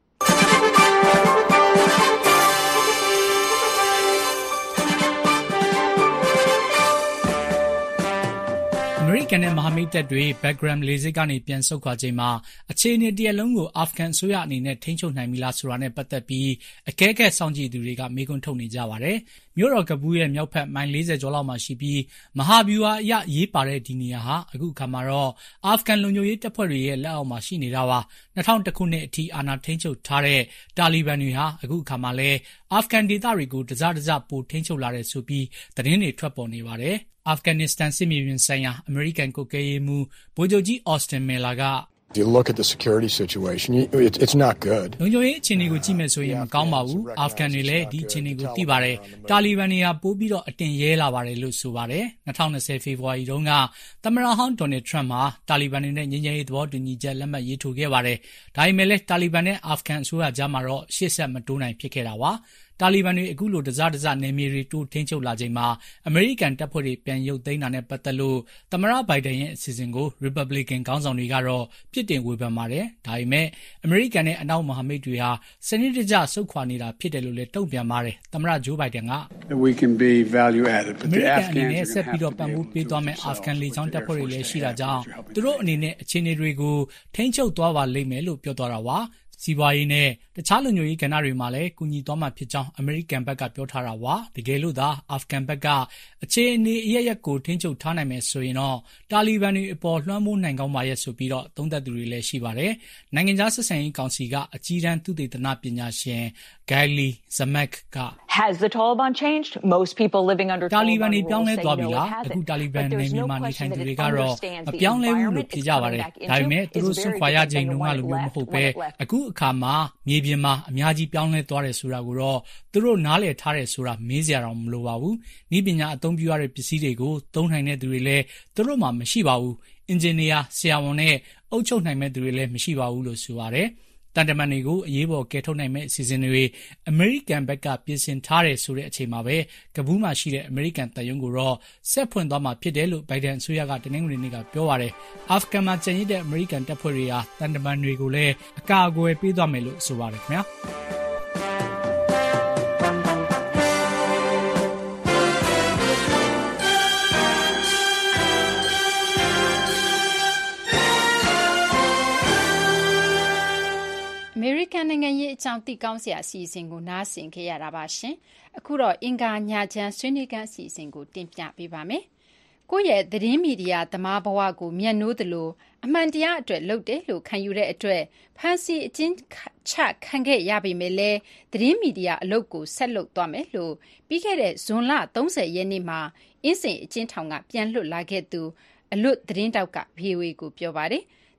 အမေရိကန်နဲ့မဟာမိတ်တပ်တွေ Bagram လေဆိပ်ကနေပြန်ဆုတ်ခွာချိန်မှာအခြေအနေတရပ်လုံးကိုအာဖဂန်အစိုးရအနေနဲ့ထိန်းချုပ်နိုင်ပြီလားဆိုတာနဲ့ပတ်သက်ပြီးအကဲခတ်စောင့်ကြည့်သူတွေကမေးခွန်းထုတ်နေကြပါတယ်။မြို့တော်ကဘူးရဲ့မြောက်ဘက်မိုင်40ကျော်လောက်မှာရှိပြီးမဟာဗျူဟာအရရေးပါတဲ့ဒီနေရာဟာအခုအခါမှာတော့အာဖဂန်လုံခြုံရေးတပ်ဖွဲ့တွေရဲ့လက်အောက်မှာရှိနေတာပါ။2001ခုနှစ်အထိအာဏာထိန်းချုပ်ထားတဲ့တာလီဘန်တွေဟာအခုအခါမှာလည်းအာဖဂန်ဒေသတွေကိုတစပိုထိန်းချုပ်လာတဲ့ဆိုပြီးသတင်းတွေထွက်ပေါ်နေပါတယ်။အာဖဂန်နစ္စတန်စစ်မြေပြင်ဆိုင်ရာအမေရိကန်ကွပ်ကဲရေးမှူးဗိုလ်ချုပ်ကြီးအော်စတင်မီလာက If you look at the security situation, it's not good. လုံခြုံရေးအခြေအနေကိုကြည့်မယ်ဆိုရင်မကောင်းပါဘူး။အာဖဂန်တွေလည်းဒီအခြေအနေကိုသိပါတယ်။တာလီဘန်တွေဟာပိုပြီးတော့အတင်ရဲလာပါတယ်လို့ဆိုပါတယ်။2020ဖေဖော်ဝါရီတုန်းကသမ္မတဟောင်းဒေါ်နယ်ထရမ့်ဟာတာလီဘန်တွေနဲ့ငြိမ်းချမ်းရေးသဘောတူညီချက်လက်မှတ်ရေးထိုးခဲ့ပါတယ်။ဒါပေမဲ့လည်းတာလီဘန်နဲ့အာဖဂန်အစိုးရကြားမှာတော့ရှေ့ဆက်မတိုးနိုင်ဖြစ်ခဲ့တာပါ။တာလီဘန်တွေအခုလိုတစနယ်မြေတွေတိုးထိန်းချုပ်လာချိန်မှာအမေရိကန်တပ်ဖွဲ့တွေပြန်ရုပ်သိမ်းတာနဲ့ပတ်သက်လို့သမ္မတဘိုင်ဒန်ရဲ့အစီအစဉ်ကို Republican ခေါင်းဆောင်တွေကတော့ပြစ်တင်ဝေဖန်ပါတယ်။ဒါပေမဲ့အမေရိကန်နဲ့အနောက်မဟာမိတ်တွေဟာစနစ်တကျဆုတ်ခွာနေတာဖြစ်တယ်လို့လည်းတုံ့ပြန်ပါတယ်။သမ္မတဂျိုးဘိုင်ဒန်က We can be value added, but the Afghans နဲ့ဆက်ပြီးတော့ပံ့ပိုးပေးသွားမယ့်အာဖဂန်လေကြောင်းတပ်ဖွဲ့တွေလည်းရှိတာကြောင့်သူတို့အနေနဲ့အခြေအနေတွေကိုထိန်းချုပ်သွားပါလိမ့်မယ်လို့ပြောသွားတာပါ။စီးပွားရေးနဲ့တခြားလုံခြုံရေးကဏ္ဍတွေမှာလည်းကူညီသွားမှာဖြစ်ကြောင်းအမေရိကန်ဘက်ကပြောထားတာပါတကယ်လို့သာအာဖဂန်ဘက်ကအခြေအနေအရရက်ကိုထိန်းချုပ်ထားနိုင်မယ်ဆိုရင်တော့တာလီဘန်တွေအပေါ်လွှမ်းမိုးနိုင်ကောင်းပါရဲ့ဆိုပြီးတော့သုံးသပ်သူတွေလည်းရှိပါတယ်နိုင်ငံခြားဆက်ဆံရေးကောင်စီကအကြီးတန်းသုတေသနပညာရှင် Ghaili Zamak က Has the Taliban changed? Most people living under Taliban တွေပြောင်းလဲသွားပြီလားအခုတာလီဘန်နယ်မြေမှာနေထိုင်သူတွေကတော့မပြောင်းလဲဘူးလို့ပြောကြပါတယ်ဒါပေမဲ့သူတို့စွန့်ခွာရချိန်တုန်းကလိုမျိုးမဟုတ်ပဲအခုအခါမှာမြေပြင်မှာအများကြီးပြောင်းလဲသွားတယ်ဆိုတာကိုတော့သူတို့နားလည်ထားတယ်ဆိုတာမေးစရာတော့မလိုပါဘူး။ဤပညာအသုံးပြုရတဲ့ပစ္စည်းတွေကိုသုံးနိုင်တဲ့သူတွေလည်းသူတို့မှမရှိပါဘူး။အင်ဂျင်နီယာဆရာဝန်နဲ့အုပ်ချုပ်နိုင်မဲ့သူတွေလည်းမရှိပါဘူးလို့ဆိုပါတယ်။တန်တမန်တွေကိုအရေးပေါ်ကယ်ထုတ်နိုင်မဲ့အစီအစဉ်တွေအမေရိကန်ဘက်ကပြင်ဆင်ထားတယ်ဆိုတဲ့အချိန်မှာပဲကဘူးမှာရှိတဲ့အမေရိကန်တပ်ရုံးကိုတော့ဆက်ဖွင့်သွားမှာဖြစ်တယ်လို့ဘိုင်ဒန်အစိုးရကတနင်္ဂနွေနေ့ကပြောပါတယ်။အာဖဂန်မှာကျန်ရစ်တဲ့အမေရိကန်တပ်ဖွဲ့တွေဟာတန်တမန်တွေကိုလည်းအကာအကွယ်ပေးသွားမယ်လို့ဆိုပါတယ်ခင်ဗျာ။အမေရိကန်နိုင်ငံရေးအကြောင်းသိကောင်းစရာအစီအစဉ်ကိုနားဆင်ခဲ့ရတာပါရှင်။အခုတော့အင်္ဂါညချမ်းဆွေးနွေးခန်းအစီအစဉ်ကိုတင်ပြပေးပါမယ်။ကိုယ့်ရဲ့သတင်းမီဒီယာသမားဘဝကိုမျက်နှိုးသလိုအမှန်တရားအတွက်လုပ်တယ်လို့ခံယူတဲ့အတွက်ဖန်စီအကျဉ်းချခံခဲ့ရပေမဲ့လည်းသတင်းမီဒီယာအလုပ်ကိုဆက်လုပ်သွားမယ်လို့ပြီးခဲ့တဲ့ဇွန်လ30ရက်နေ့မှာအင်းစိန်အကျဉ်းထောင်ကပြန်လွတ်လာခဲ့သူအလွတ်သတင်းတောက်က VOA ကိုပြောပါတယ်။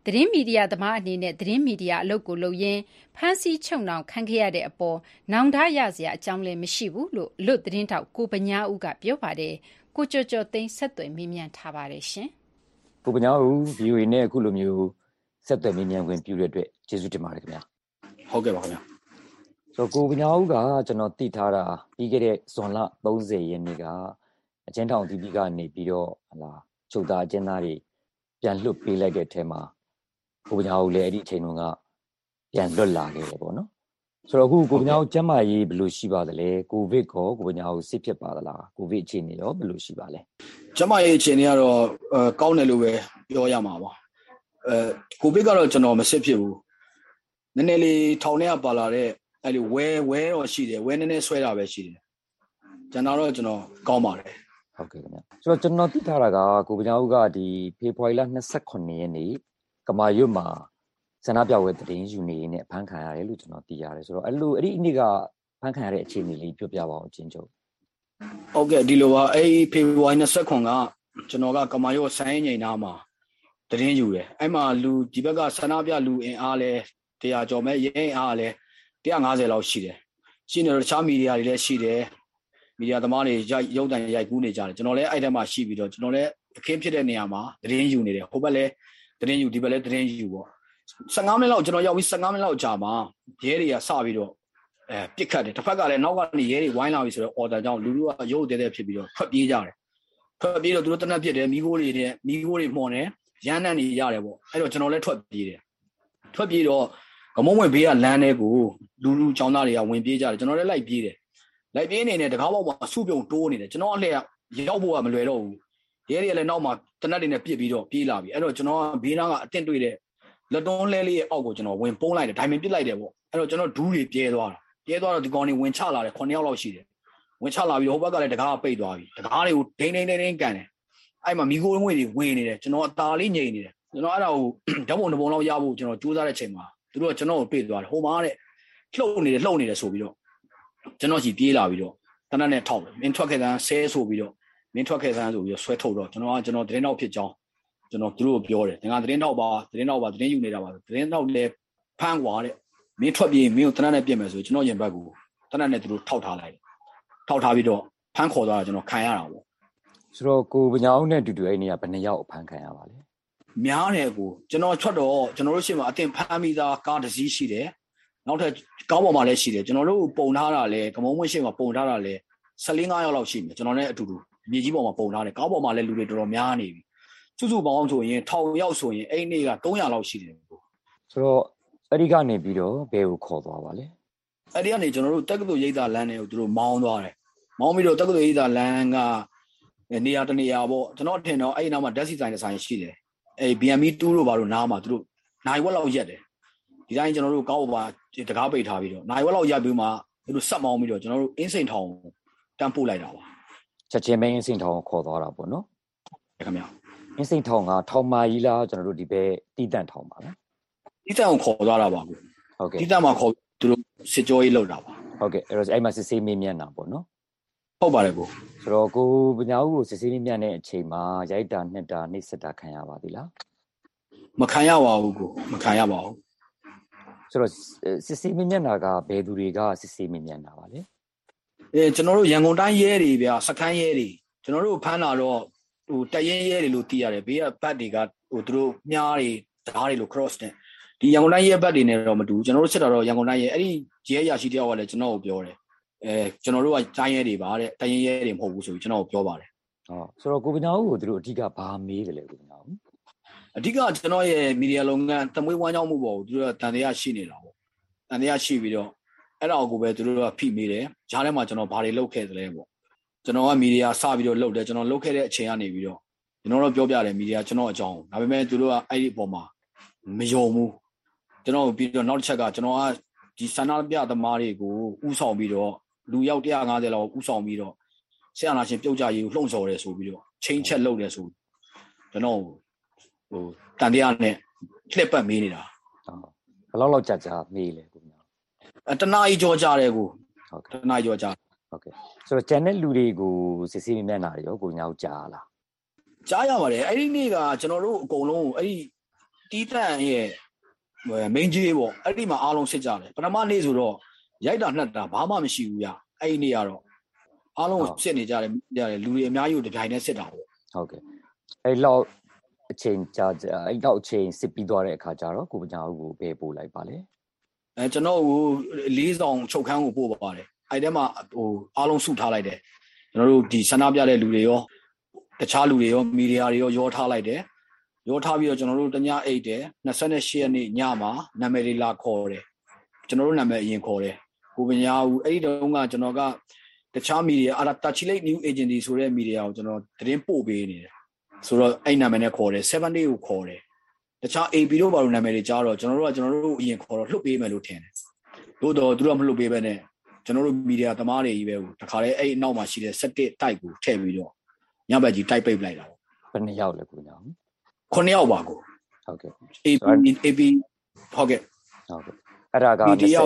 သတင်းမီဒီယာသမားအနေနဲ့သတင်းမီဒီယာအလုပ်ကိုလုပ်ရင်းဖမ်းဆီးချုပ်နှောင်ခံခဲ့ရတဲ့အပေါ်နောင်တရစရာအကြောင်းလည်းမရှိဘူးလို့အလွတ်သတင်းတောက်ကိုပညာဦးကပြောပါတယ်။ကိုကျော်ကျော်သိန်းဆက်သွယ်မေးမြန်းထားပါတယ်ရှင်။ကိုပညာဦး VOA နဲ့အခုလိုမျိုးဆက်သွယ်မေးမြန်းခွင့်ပြုတဲ့အတွက်ကျေးဇူးတင်ပါတယ်ခင်ဗျာ။ဟုတ်ကဲ့ပါခင်ဗျာ။ဆိုတော့ကိုပညာဦးကကျွန်တော်သိထားတာပြီးခဲ့တဲ့ဇွန်လ30ရက်နေ့ကအကျဉ်းထောင်တီးပြီးကနေပြီးတော့ချုပ်သားအကျဉ်းသားတွေပြန်လွတ်ပေးလိုက်တဲ့အထဲမှာကိုပညာဦးလည်းအဲ့ဒီအချိန်တုန်းကပြန်လွတ်လာခဲ့တယ်ပေါ့နော်ဆိုတော့အခုကိုပညာဦးကျန်းမာရေးဘယ်လိုရှိပါသလဲကိုဗစ်ကိုပညာဦးစစ်ဖြစ်ပါသလားကိုဗစ်အခြေအနေရောဘယ်လိုရှိပါလဲကျန်းမာရေးအခြေအနေကတော့ကောင်းတယ်လို့ပဲပြောရမှာပါကိုဗစ်ကတော့ကျွန်တော်မစစ်ဖြစ်ဘူးနည်းနည်းလေးထောင်ထဲကပါလာတဲ့အဲ့လိုဝဲတော့ရှိတယ်ဝဲနည်းနည်းဆွဲတာပဲရှိတယ်ကျွန်တော်ကောင်းပါတယ်ဟုတ်ကဲ့ခင်ဗျဆိုတော့ကျွန်တော်သိထားတာကကိုပညာဦးကဒီဖေဖော်ဝါရီလ28ရက်နေ့ကမာရွတ်မှာဆန္ဒပြပွဲသတင်းယူနေနဲ့ဖမ်းခံရတယ်လို့ကျွန်တော်သိရတယ်ဆိုတော့အဲ့ဒီအနည်းကဖမ်းခံရတဲ့အခြေအနေလေးပြောပြပါအောင်အချင်းချုပ်ဟုတ်ကဲ့ဒီလိုပါအဲ့ဖေဖော်ဝါရီ29ကကျွန်တော်ကကမာရွတ်ဆိုင်းငိန်နာမှာသတင်းယူတယ်အဲ့မှာလူဒီဘက်ကဆန္ဒပြလူအင်အားလဲ100ကျော်မဲ့ရဲအင်အားလဲ150လောက်ရှိတယ်ရှိနေတော့တခြားမီဒီယာတွေလည်းရှိတယ်မီဒီယာသမားတွေရုပ်တံရိုက်ကူးနေကြတယ်ကျွန်တော်လည်းအဲ့ထဲမှာရှိပြီးတော့ကျွန်တော်လည်းအခင်းဖြစ်တဲ့နေရာမှာသတင်းယူနေတယ်ဟိုဘက်လည်းသတင်းယူဒီဘက်လည်းသတင်းယူပေါ့15မိနစ်လောက်ကျွန်တော်ရောက်ပြီး15မိနစ်လောက်ကြာမှာရဲတွေကစပြီးတော့ပစ်ခတ်တယ်တစ်ဖက်ကလည်းနောက်ကနေရဲတွေဝိုင်းလာပြီဆိုတော့ order ကြောင့်လူလူကရုပ်တဲဖြစ်ပြီးတော့ထွက်ပြေးကြတယ်ထွက်ပြေးတော့သူတို့တနက်ပစ်တယ်မိခိုးတွေမှွန်တယ်ရမ်းနှံ့နေရတယ်ပေါ့အဲ့တော့ကျွန်တော်လည်းထွက်ပြေးတယ်ထွက်ပြေးတော့ကမုံဝင်ဘေးကလမ်းထဲကိုလူចောင်းသားတွေကဝင်ပြေးကြတယ်ကျွန်တော်လည်းလိုက်ပြေးတယ်လိုက်ပြေးနေတကားပေါက်မှာစုပြုံတိုးနေတယ်ကျွန်တော်အလှည့်ရောက်ဖို့ကမလွယ်တော့ဘူးရဲတွေကလည်းနောက်မှာတနက်တွေနဲ့ပစ်ပြီးတော့ပြေးလာပြီအဲ့တော့ကျွန်တော်ဘေးနားကအတင့်တွေ့တဲ့လက်တွန်းလဲလေးရဲ့အောက်ကိုကျွန်တော်ဝင်ပုံးလိုက်တယ်ဒိုင်မင်ပစ်လိုက်တယ်ပေါ့အဲ့တော့ကျွန်တော်ဒူးတွေပြဲသွားတော့ဒီကောင်တွေဝင်ချလာတယ်9ယောက်လောက်ရှိတယ်ဝင်ချလာပြီးဟိုဘက်ကလည်းတကားပိတ်သွားပြီတကားတွေကိုဒိန်းကန်တယ်အဲ့မှာမိခိုးငွေတွေဝင်နေတယ်ကျွန်တော်အသာလေးငြိမ်နေတယ်ကျွန်တော်အဲ့ဒါကိုဓာတ်ပုံတစ်ပုံလောက်ရဖို့ကျွန်တော်ကြိုးစားတဲ့အချိန်မှာသူတို့ကကျွန်တော်ကိုတွေ့သွားတယ်ဟိုမှာတဲ့လှုပ်နေတယ်ဆိုပြီးတော့ကျွန်တော်ကြီးပြေးလာပြီးတော့တနက်နဲ့ထောက်တယ်မင်းထွက်ခဲ့တဲ့ဆဲဆိုပြီးတော့မင်းထွက်ခဲ့တဲ့ဆိုပြီးတော့ဆွဲထုတ်တော့ကျွန်တော်သတင်းတော့ဖြစ်ကြောင်းကျွန်တော်သူတို့ကိုပြောတယ်ငါသတင်းတော့ပါသတင်းယူနေတာပါသတင်းတော့လည်းဖမ်းကွာတဲ့မင်းထွက်ပြေးမင်းကိုတနက်နဲ့ပြစ်မယ်ဆိုကျွန်တော်ရင်ဘက်ကိုတနက်နဲ့သူတို့ထောက်ထားလိုက်တယ်ထောက်ထားပြီးတော့ဖမ်းခေါ်သွားတာကျွန်တော်ခံရတာပေါ့ဆိုတော့ကိုပညာဦးနဲ့အတူတူအဲ့နေကဘယ်နှယောက်ဖမ်းခံရပါလဲများတယ်ကိုကျွန်တော်ထွက်တော့ကျွန်တော်တို့ရှေ့မှာအတင်ဖမ်းပြီးသားကားတစ်စီးရှိတယ်နောက်ထပ်ကောင်းပေါ်မှာလည်းရှိတယ်ကျွန်တော်တို့ပုံထားတာလည်းကမုံဝင်းရှေ့မှာပုံထားတာလည်း14-15ယောက်လောက်ရှိမယ်ကျွန်တော်လည်းအတူတူမြေကြီးပေါ်မှာပုံထားတယ်ကောင်းပေါ်မှာလည်းလူတွေတော်တော်များနေပြီစုပေါင်းဆိုရင်1000ယောက်ဆိုရင်အဲ့နေ့က300လောက်ရှိတယ်ကိုဆိုတော့အဲ့ဒီကနေပြီးတော့ဘယ်ကိုခေါ်သွားပါလဲအဲ့ဒီကနေကျွန်တော်တို့တက္ကသိုလ်ရိပ်သာလမ်းတွေကိုသူတို့မောင်းသွားတယ်မောင်းပြီးတော့တက္ကသိုလ်ရိပ်သာလမ်းကနေရာတနေရာပေါ့ကျွန်တော်ထင်တော့အဲ့ဒီနောက်မှာဓာတ်ဆီဆိုင်တစ်ဆိုင်ရှိတယ်အဲ့ BME 2တို့ဘာလို့နားမှာသူတို့နိုင်ဝက်လောက်ရက်တယ်ဒီတိုင်းကျွန်တော်တို့ကောင်းပေါ်တကားပိတ်ထားပြီးတော့နိုင်ဝက်လောက်ရက်ပြီးမှသူတို့ဆက်မောင်းပြီးတော့ကျွန်တော်တို့အင်းစိန်ထောင်တန်းပို့လိုက်တာပါချက်ချင်းပဲအင်းစိန်ထောင်ကိုခေါ်သွားတာပေါ့နော်ခင်ဗျာအင်းစိန်ထောင်ကထောင်မာကြီးလားကျွန်တော်တို့ဒီဘက်တီးတန့်ထောင်ပါလားတီးတန့်ကိုခေါ်သွားတာပါကိုဟုတ်ကဲ့တီးတန့်မှာခေါ်သူတို့စစ်ကြောရေးလုပ်တာပါဟုတ်ကဲ့အဲ့တော့အဲ့မှာစစ်ဆေးမေးမြန်းတာပေါ့နော်ဟုတ်ပါတယ်ကိုဆိုတော့ကိုပညာဦးကိုစစ်ဆေးမေးမြန်းတဲ့အချိန်မှာရိုက်တာနှစ်တာနှိပ်စက်တာခံရပါသေးလားမခံရပါဘူးကိုမခံရပါဘူးဆိုတော့စစ်ဆေးမေးမြန်းတာကဘယ်သူတွေကစစ်ဆေးမေးမြန်းတာပါလဲကျွန်တော်တို့ရန်ကုန်တိုင်းရဲတွေဗျာစခန်းရဲတွေကျွန်တော်တို့ဖမ်းလာတော့တရင်ရဲတွေလို့သိရတယ်ဘေးကဘတ်တွေကသူတို့မြားတွေဓားတွေလို့ cross တဲ့ဒီရန်ကုန်တိုင်းရဲဘတ်တွေနဲ့တော့မတူကျွန်တော်တို့စစ်တာတော့ရန်ကုန်တိုင်းရဲအဲ့ဒီရဲရရှိတယောက်ကလည်းကျွန်တော်ကိုပြောတယ်ကျွန်တော်တို့ကတိုင်းရဲတွေပါတဲ့တရင်ရဲတွေမဟုတ်ဘူးဆိုပြီးကျွန်တော်ကိုပြောပါတယ်ဆိုတော့ကိုပညာဦးကိုသူတို့အဓိကဘာမေးတယ်လဲကိုပညာဦးအဓိကကျွန်တော်ရဲ့မီဒီယာလုပ်ငန်းတမွေးဝမ်းကြောင်းမှုပေါ့သူတို့ကတန်တရားရှိနေတာပေါ့တန်တရားရှိပြီးတော့အဲ့ဒါကိုပဲသူတို့ကဖိမိတယ်ဂျားထဲမှာကျွန်တော်ဘာတွေလုပ်ခဲ့သလဲပေါ့ကျွန်တော်ကမီဒီယာစပြီးတော့လုပ်တယ်ကျွန်တော်လုပ်ခဲ့တဲ့အချိန်ကနေပြီးတော့ကျွန်တော်တို့ပြောပြတယ်မီဒီယာကျွန်တော်အကြောင်းဒါပေမဲ့သူတို့ကအဲ့ဒီအပေါ်မှာမယုံဘူးကျွန်တော်ပြီးတော့နောက်တစ်ချက်ကကျွန်တော်ကဒီဆန္ဒပြသမားတွေကိုဥဆောင်ပြီးတော့လူရောက်150လောက်ဥဆောင်ပြီးတော့ဆရာနာရှင်ပြုတ်ကြရေးကိုလှုံ့ဆော်တယ်ဆိုပြီးတော့ချင်းချက်လုပ်တယ်ဆိုကျွန်တော်တန်တရားနဲ့လှက်ပတ်မေးနေတာဘယ်လောက်ကြာမေးလဲကိုညာတနားကြီးကြောကြတယ်ကိုဟုတ်ကဲ့တနားကြောကြဟုတ်ကဲ့ဆိုတော့ကျန်တဲ့လူတွေကိုစစ်ဆေးမျက်နှာတွေရောကိုညာကြားလားကြားရပါတယ်အဲ့ဒီနေ့ကကျွန်တော်တို့အကုန်လုံးအဲ့ဒီတီးတန့်ရဲ့မိန်ကြီးပေါ့အဲ့ဒီမှာအားလုံးစစ်ကြတယ်ပထမနေ့ဆိုတော့ရိုက်တာနှက်တာဘာမှမရှိဘူးဗျအဲ့ဒီနေ့ကတော့အားလုံးစစ်နေကြတယ်လူတွေအများကြီးတပြိုင်တည်းစစ်တာပေါ့ဟုတ်ကဲ့အဲ့လောက်အချိန်ကြာအဲ့လောက်အချိန်စစ်ပြီးသွားတဲ့အခါကျတော့ကိုပညာဦးကိုပေးပို့လိုက်ပါလေကျွန်တော်ကို4 ဆောင်ချုပ်ခန်းကိုပို့ပါတယ်အဲ့ထဲမှာအားလုံးစုထားလိုက်တယ်ကျွန်တော်တို့ဒီဆန္ဒပြတဲ့လူတွေရောတခြားလူတွေရောမီဒီယာတွေရောထားလိုက်တယ်ရောထားပြီးတော့ကျွန်တော်တို့တညအိတ်တယ်28ရက်နေ့ညမှာနာမည်လေးလာခေါ်တယ်ကျွန်တော်တို့နာမည်အရင်ခေါ်တယ်ကိုပညာဦးအဲ့ဒီတုန်းကကျွန်တော်ကတခြားမီဒီယာArticulate New Agency ဆိုတဲ့မီဒီယာကိုကျွန်တော်သတင်းပို့ပေးနေတယ်ဆိုတော့အဲ့နာမည်နဲ့ခေါ်တယ်7 day ကိုခေါ်တယ်တခြား AB တို့ဘာလို့နာမည်တွေကြားတော့ကျွန်တော်တို့အရင်ခေါ်တော့လှုပ်ပေးမယ်လို့ထင်တယ်တို့တော့သူတို့ကမလှုပ်ပေးပဲနဲ့ကျွန်တော်တို့မီဒီယာသမားတွေကြီးပဲတခါလေအဲ့အနောက်မှာရှိတဲ့7တိုက်ကိုထည့်ပြီးတော့ညဘက်ကြီးတိုက်ပိတ်လိုက်တာဘယ်နှစ်ယောက်လဲကိုညာ 9ယောက်ပါကိုဟုတ်ကဲ့ AB ဟုတ်ကဲ့အဲ့ဒါကဟုတ်ကဲ့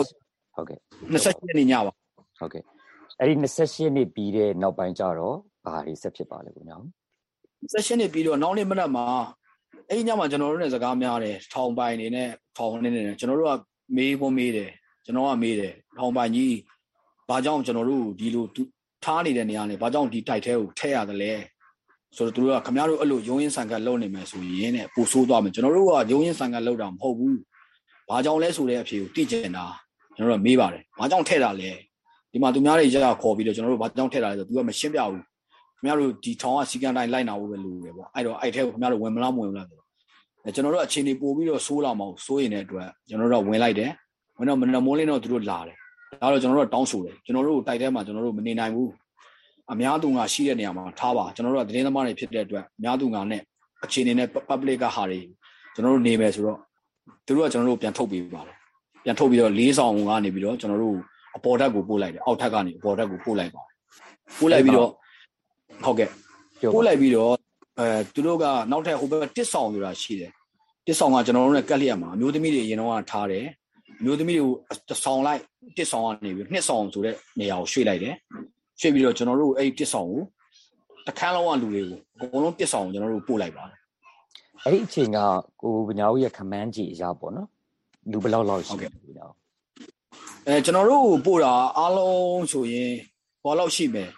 28 နေ့ညပါဟုတ်ကဲ့အဲ့ဒီ28နေ့ပြီးတဲ့နောက်ပိုင်းကျတော့ဘာတွေဆက်ဖြစ်ပါလဲကိုညာ 28နေ့ပြီးတော့နောက်နေ့မနက်မှာအဲ့ဒီညမှာကျွန်တော်တို့နဲ့စကားများတယ်ထောင်ပိုင်နေနဲ့ထောင်နေနေကျွန်တော်တို့ကမေးတယ်ကျွန်တော်ကမေးတယ်ထောင်ပိုင်ကြီးဘာကြောင့်ကျွန်တော်တို့ဒီလိုထားနေတဲ့နေရာနဲ့ဘာကြောင့်ဒီတိုက်ထဲကိုထည့်ရတယ်လဲဆိုတော့သူတို့ကခင်ဗျားတို့အဲ့လိုရုံးရင်းဆန်ကတ်လုပ်နေမယ်ဆိုရင်တဲ့ပို့ဆိုးသွားမယ်ကျွန်တော်တို့ကရုံးရင်းဆန်ကတ်လုပ်တာမဟုတ်ဘူးဘာကြောင့်လဲဆိုတဲ့အဖြေကိုသိကျင်တာကျွန်တော်တို့မေးပါတယ်ဘာကြောင့်ထည့်တာလဲဒီမှာသူများတွေကြခေါ်ပြီးတော့ကျွန်တော်တို့ဘာကြောင့်ထည့်တာလဲဆိုသူကမရှင်းပြဘူးခင်ဗျားတို့ဒီထောင်ကစီကံတိုင်းလိုက်နာဖို့ပဲလိုတယ်ပေါ့အဲ့တော့အဲ့ထဲကိုခင်ဗျားတို့ဝင်မလားမဝင်ဘူးလားဆိုတော့ကျွန်တော်တို့အခြေအနေပို့ပြီးတော့ဆိုးလာမအောင်စိုးရင်တဲ့အတွက်ကျွန်တော်တို့ဝင်လိုက်တယ်ဝင်တော့မနက်မိုးလင်းတော့သူတို့လာတယ်ဒါတော့ကျွန်တော်တို့တောင်းဆိုတယ်ကျွန်တော်တို့တိုက်ထဲမှာကျွန်တော်တို့မနေနိုင်ဘူးအများသူငါရှိတဲ့နေရာမှာထားပါကျွန်တော်တို့ကသတင်းသမားတွေဖြစ်တဲ့အတွက်အများသူငါနဲ့အခြေအနေနဲ့ public ကဟာတွေကျွန်တော်တို့နေမယ်ဆိုတော့သူတို့ကကျွန်တော်တို့ပြန်ထုတ်ပေးပါတယ်ပြန်ထုတ်ပြီးတော့4 ဆောင်ကနေပြီးတော့ကျွန်တော်တို့အပေါ်ဓာတ်ကိုပို့လိုက်တယ်အောက်ထပ်ကနေအပေါ်ဓာတ်ကိုပို့လိုက်ပါတယ်ပို့လိုက်ပြီးတော့ဟုတ်ကဲ့ပို့လိုက်ပြီးတော့သူတို့ကနောက်ထပ်ဟိုဘက်တစ်ဆောင်ဆိုတာရှိတယ်တစ်ဆောင်ကကျွန်တော်တို့နဲ့ကက်လျက်မှာအမျိုးသမီးတွေအရင်တော့ထားတယ်အမျိုးသမီးတွေကိုတစ်ဆောင်လိုက်တစ်ဆောင်ကနေပြီး2 ဆောင်ဆိုတဲ့နေရာကိုရွှေ့လိုက်တယ်ရွှေ့ပြီးတော့ကျွန်တော်တို့အဲ့ဒီတစ်ဆောင်ကိုတခန်းလုံးကလူတွေကိုအကုန်လုံးတစ်ဆောင်ကိုကျွန်တော်တို့ပို့လိုက်ပါတယ်အဲ့ဒီအချိန်ကကိုပညာဦးရဲ့ခမန်းကြီးအရာပေါ့နော်လူဘယ်လောက်ရှိလဲပညာဦးကျွန်တော်တို့ပို့တာအားလုံးဆိုရင်ဘာလောက်ရှိမယ်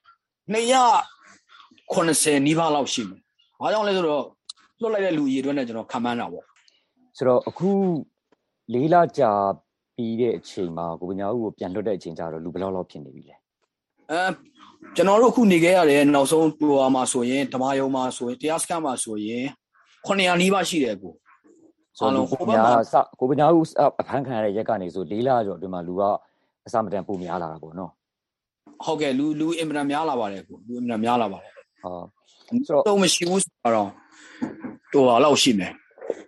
290နီးပါးလောက်ရှိမယ်ဘာကြောင့်လဲဆိုတော့လွတ်လိုက်တဲ့လူကြီးတွေနဲ့ကျွန်တော်ခံမှန်းတာပေါ့ဆိုတော့အခု4 လကြာပြီးတဲ့အချိန်မှာကိုပညာဦးကိုပြန်လွတ်တဲ့အချိန်ကျတော့လူဘယ်လောက်ဖြစ်နေပြီလဲကျွန်တော်တို့အခုနေခဲ့ရတဲ့နောက်ဆုံးတူဟာမှာဆိုရင်ဓမ္မယုံမှာဆိုရင်တရားစခန်းမှာဆိုရင်900နီးပါးရှိတယ်ကိုအားလုံးဟိုဘက်မှာကိုပညာဦးအဖမ်းခံရတဲ့ရက်ကနေဆို4 လကျော်အတွင်းမှာလူကအစမတန်ပိုများလာတာပေါ့နော်ဟုတ်ကဲ့လူအင်မတန်များလာပါတယ်ကိုလူအင်မတန်များလာပါတယ်ဆိုတော့မရှိဘူးဆိုတော့တူဟာလောက်ရှိမယ်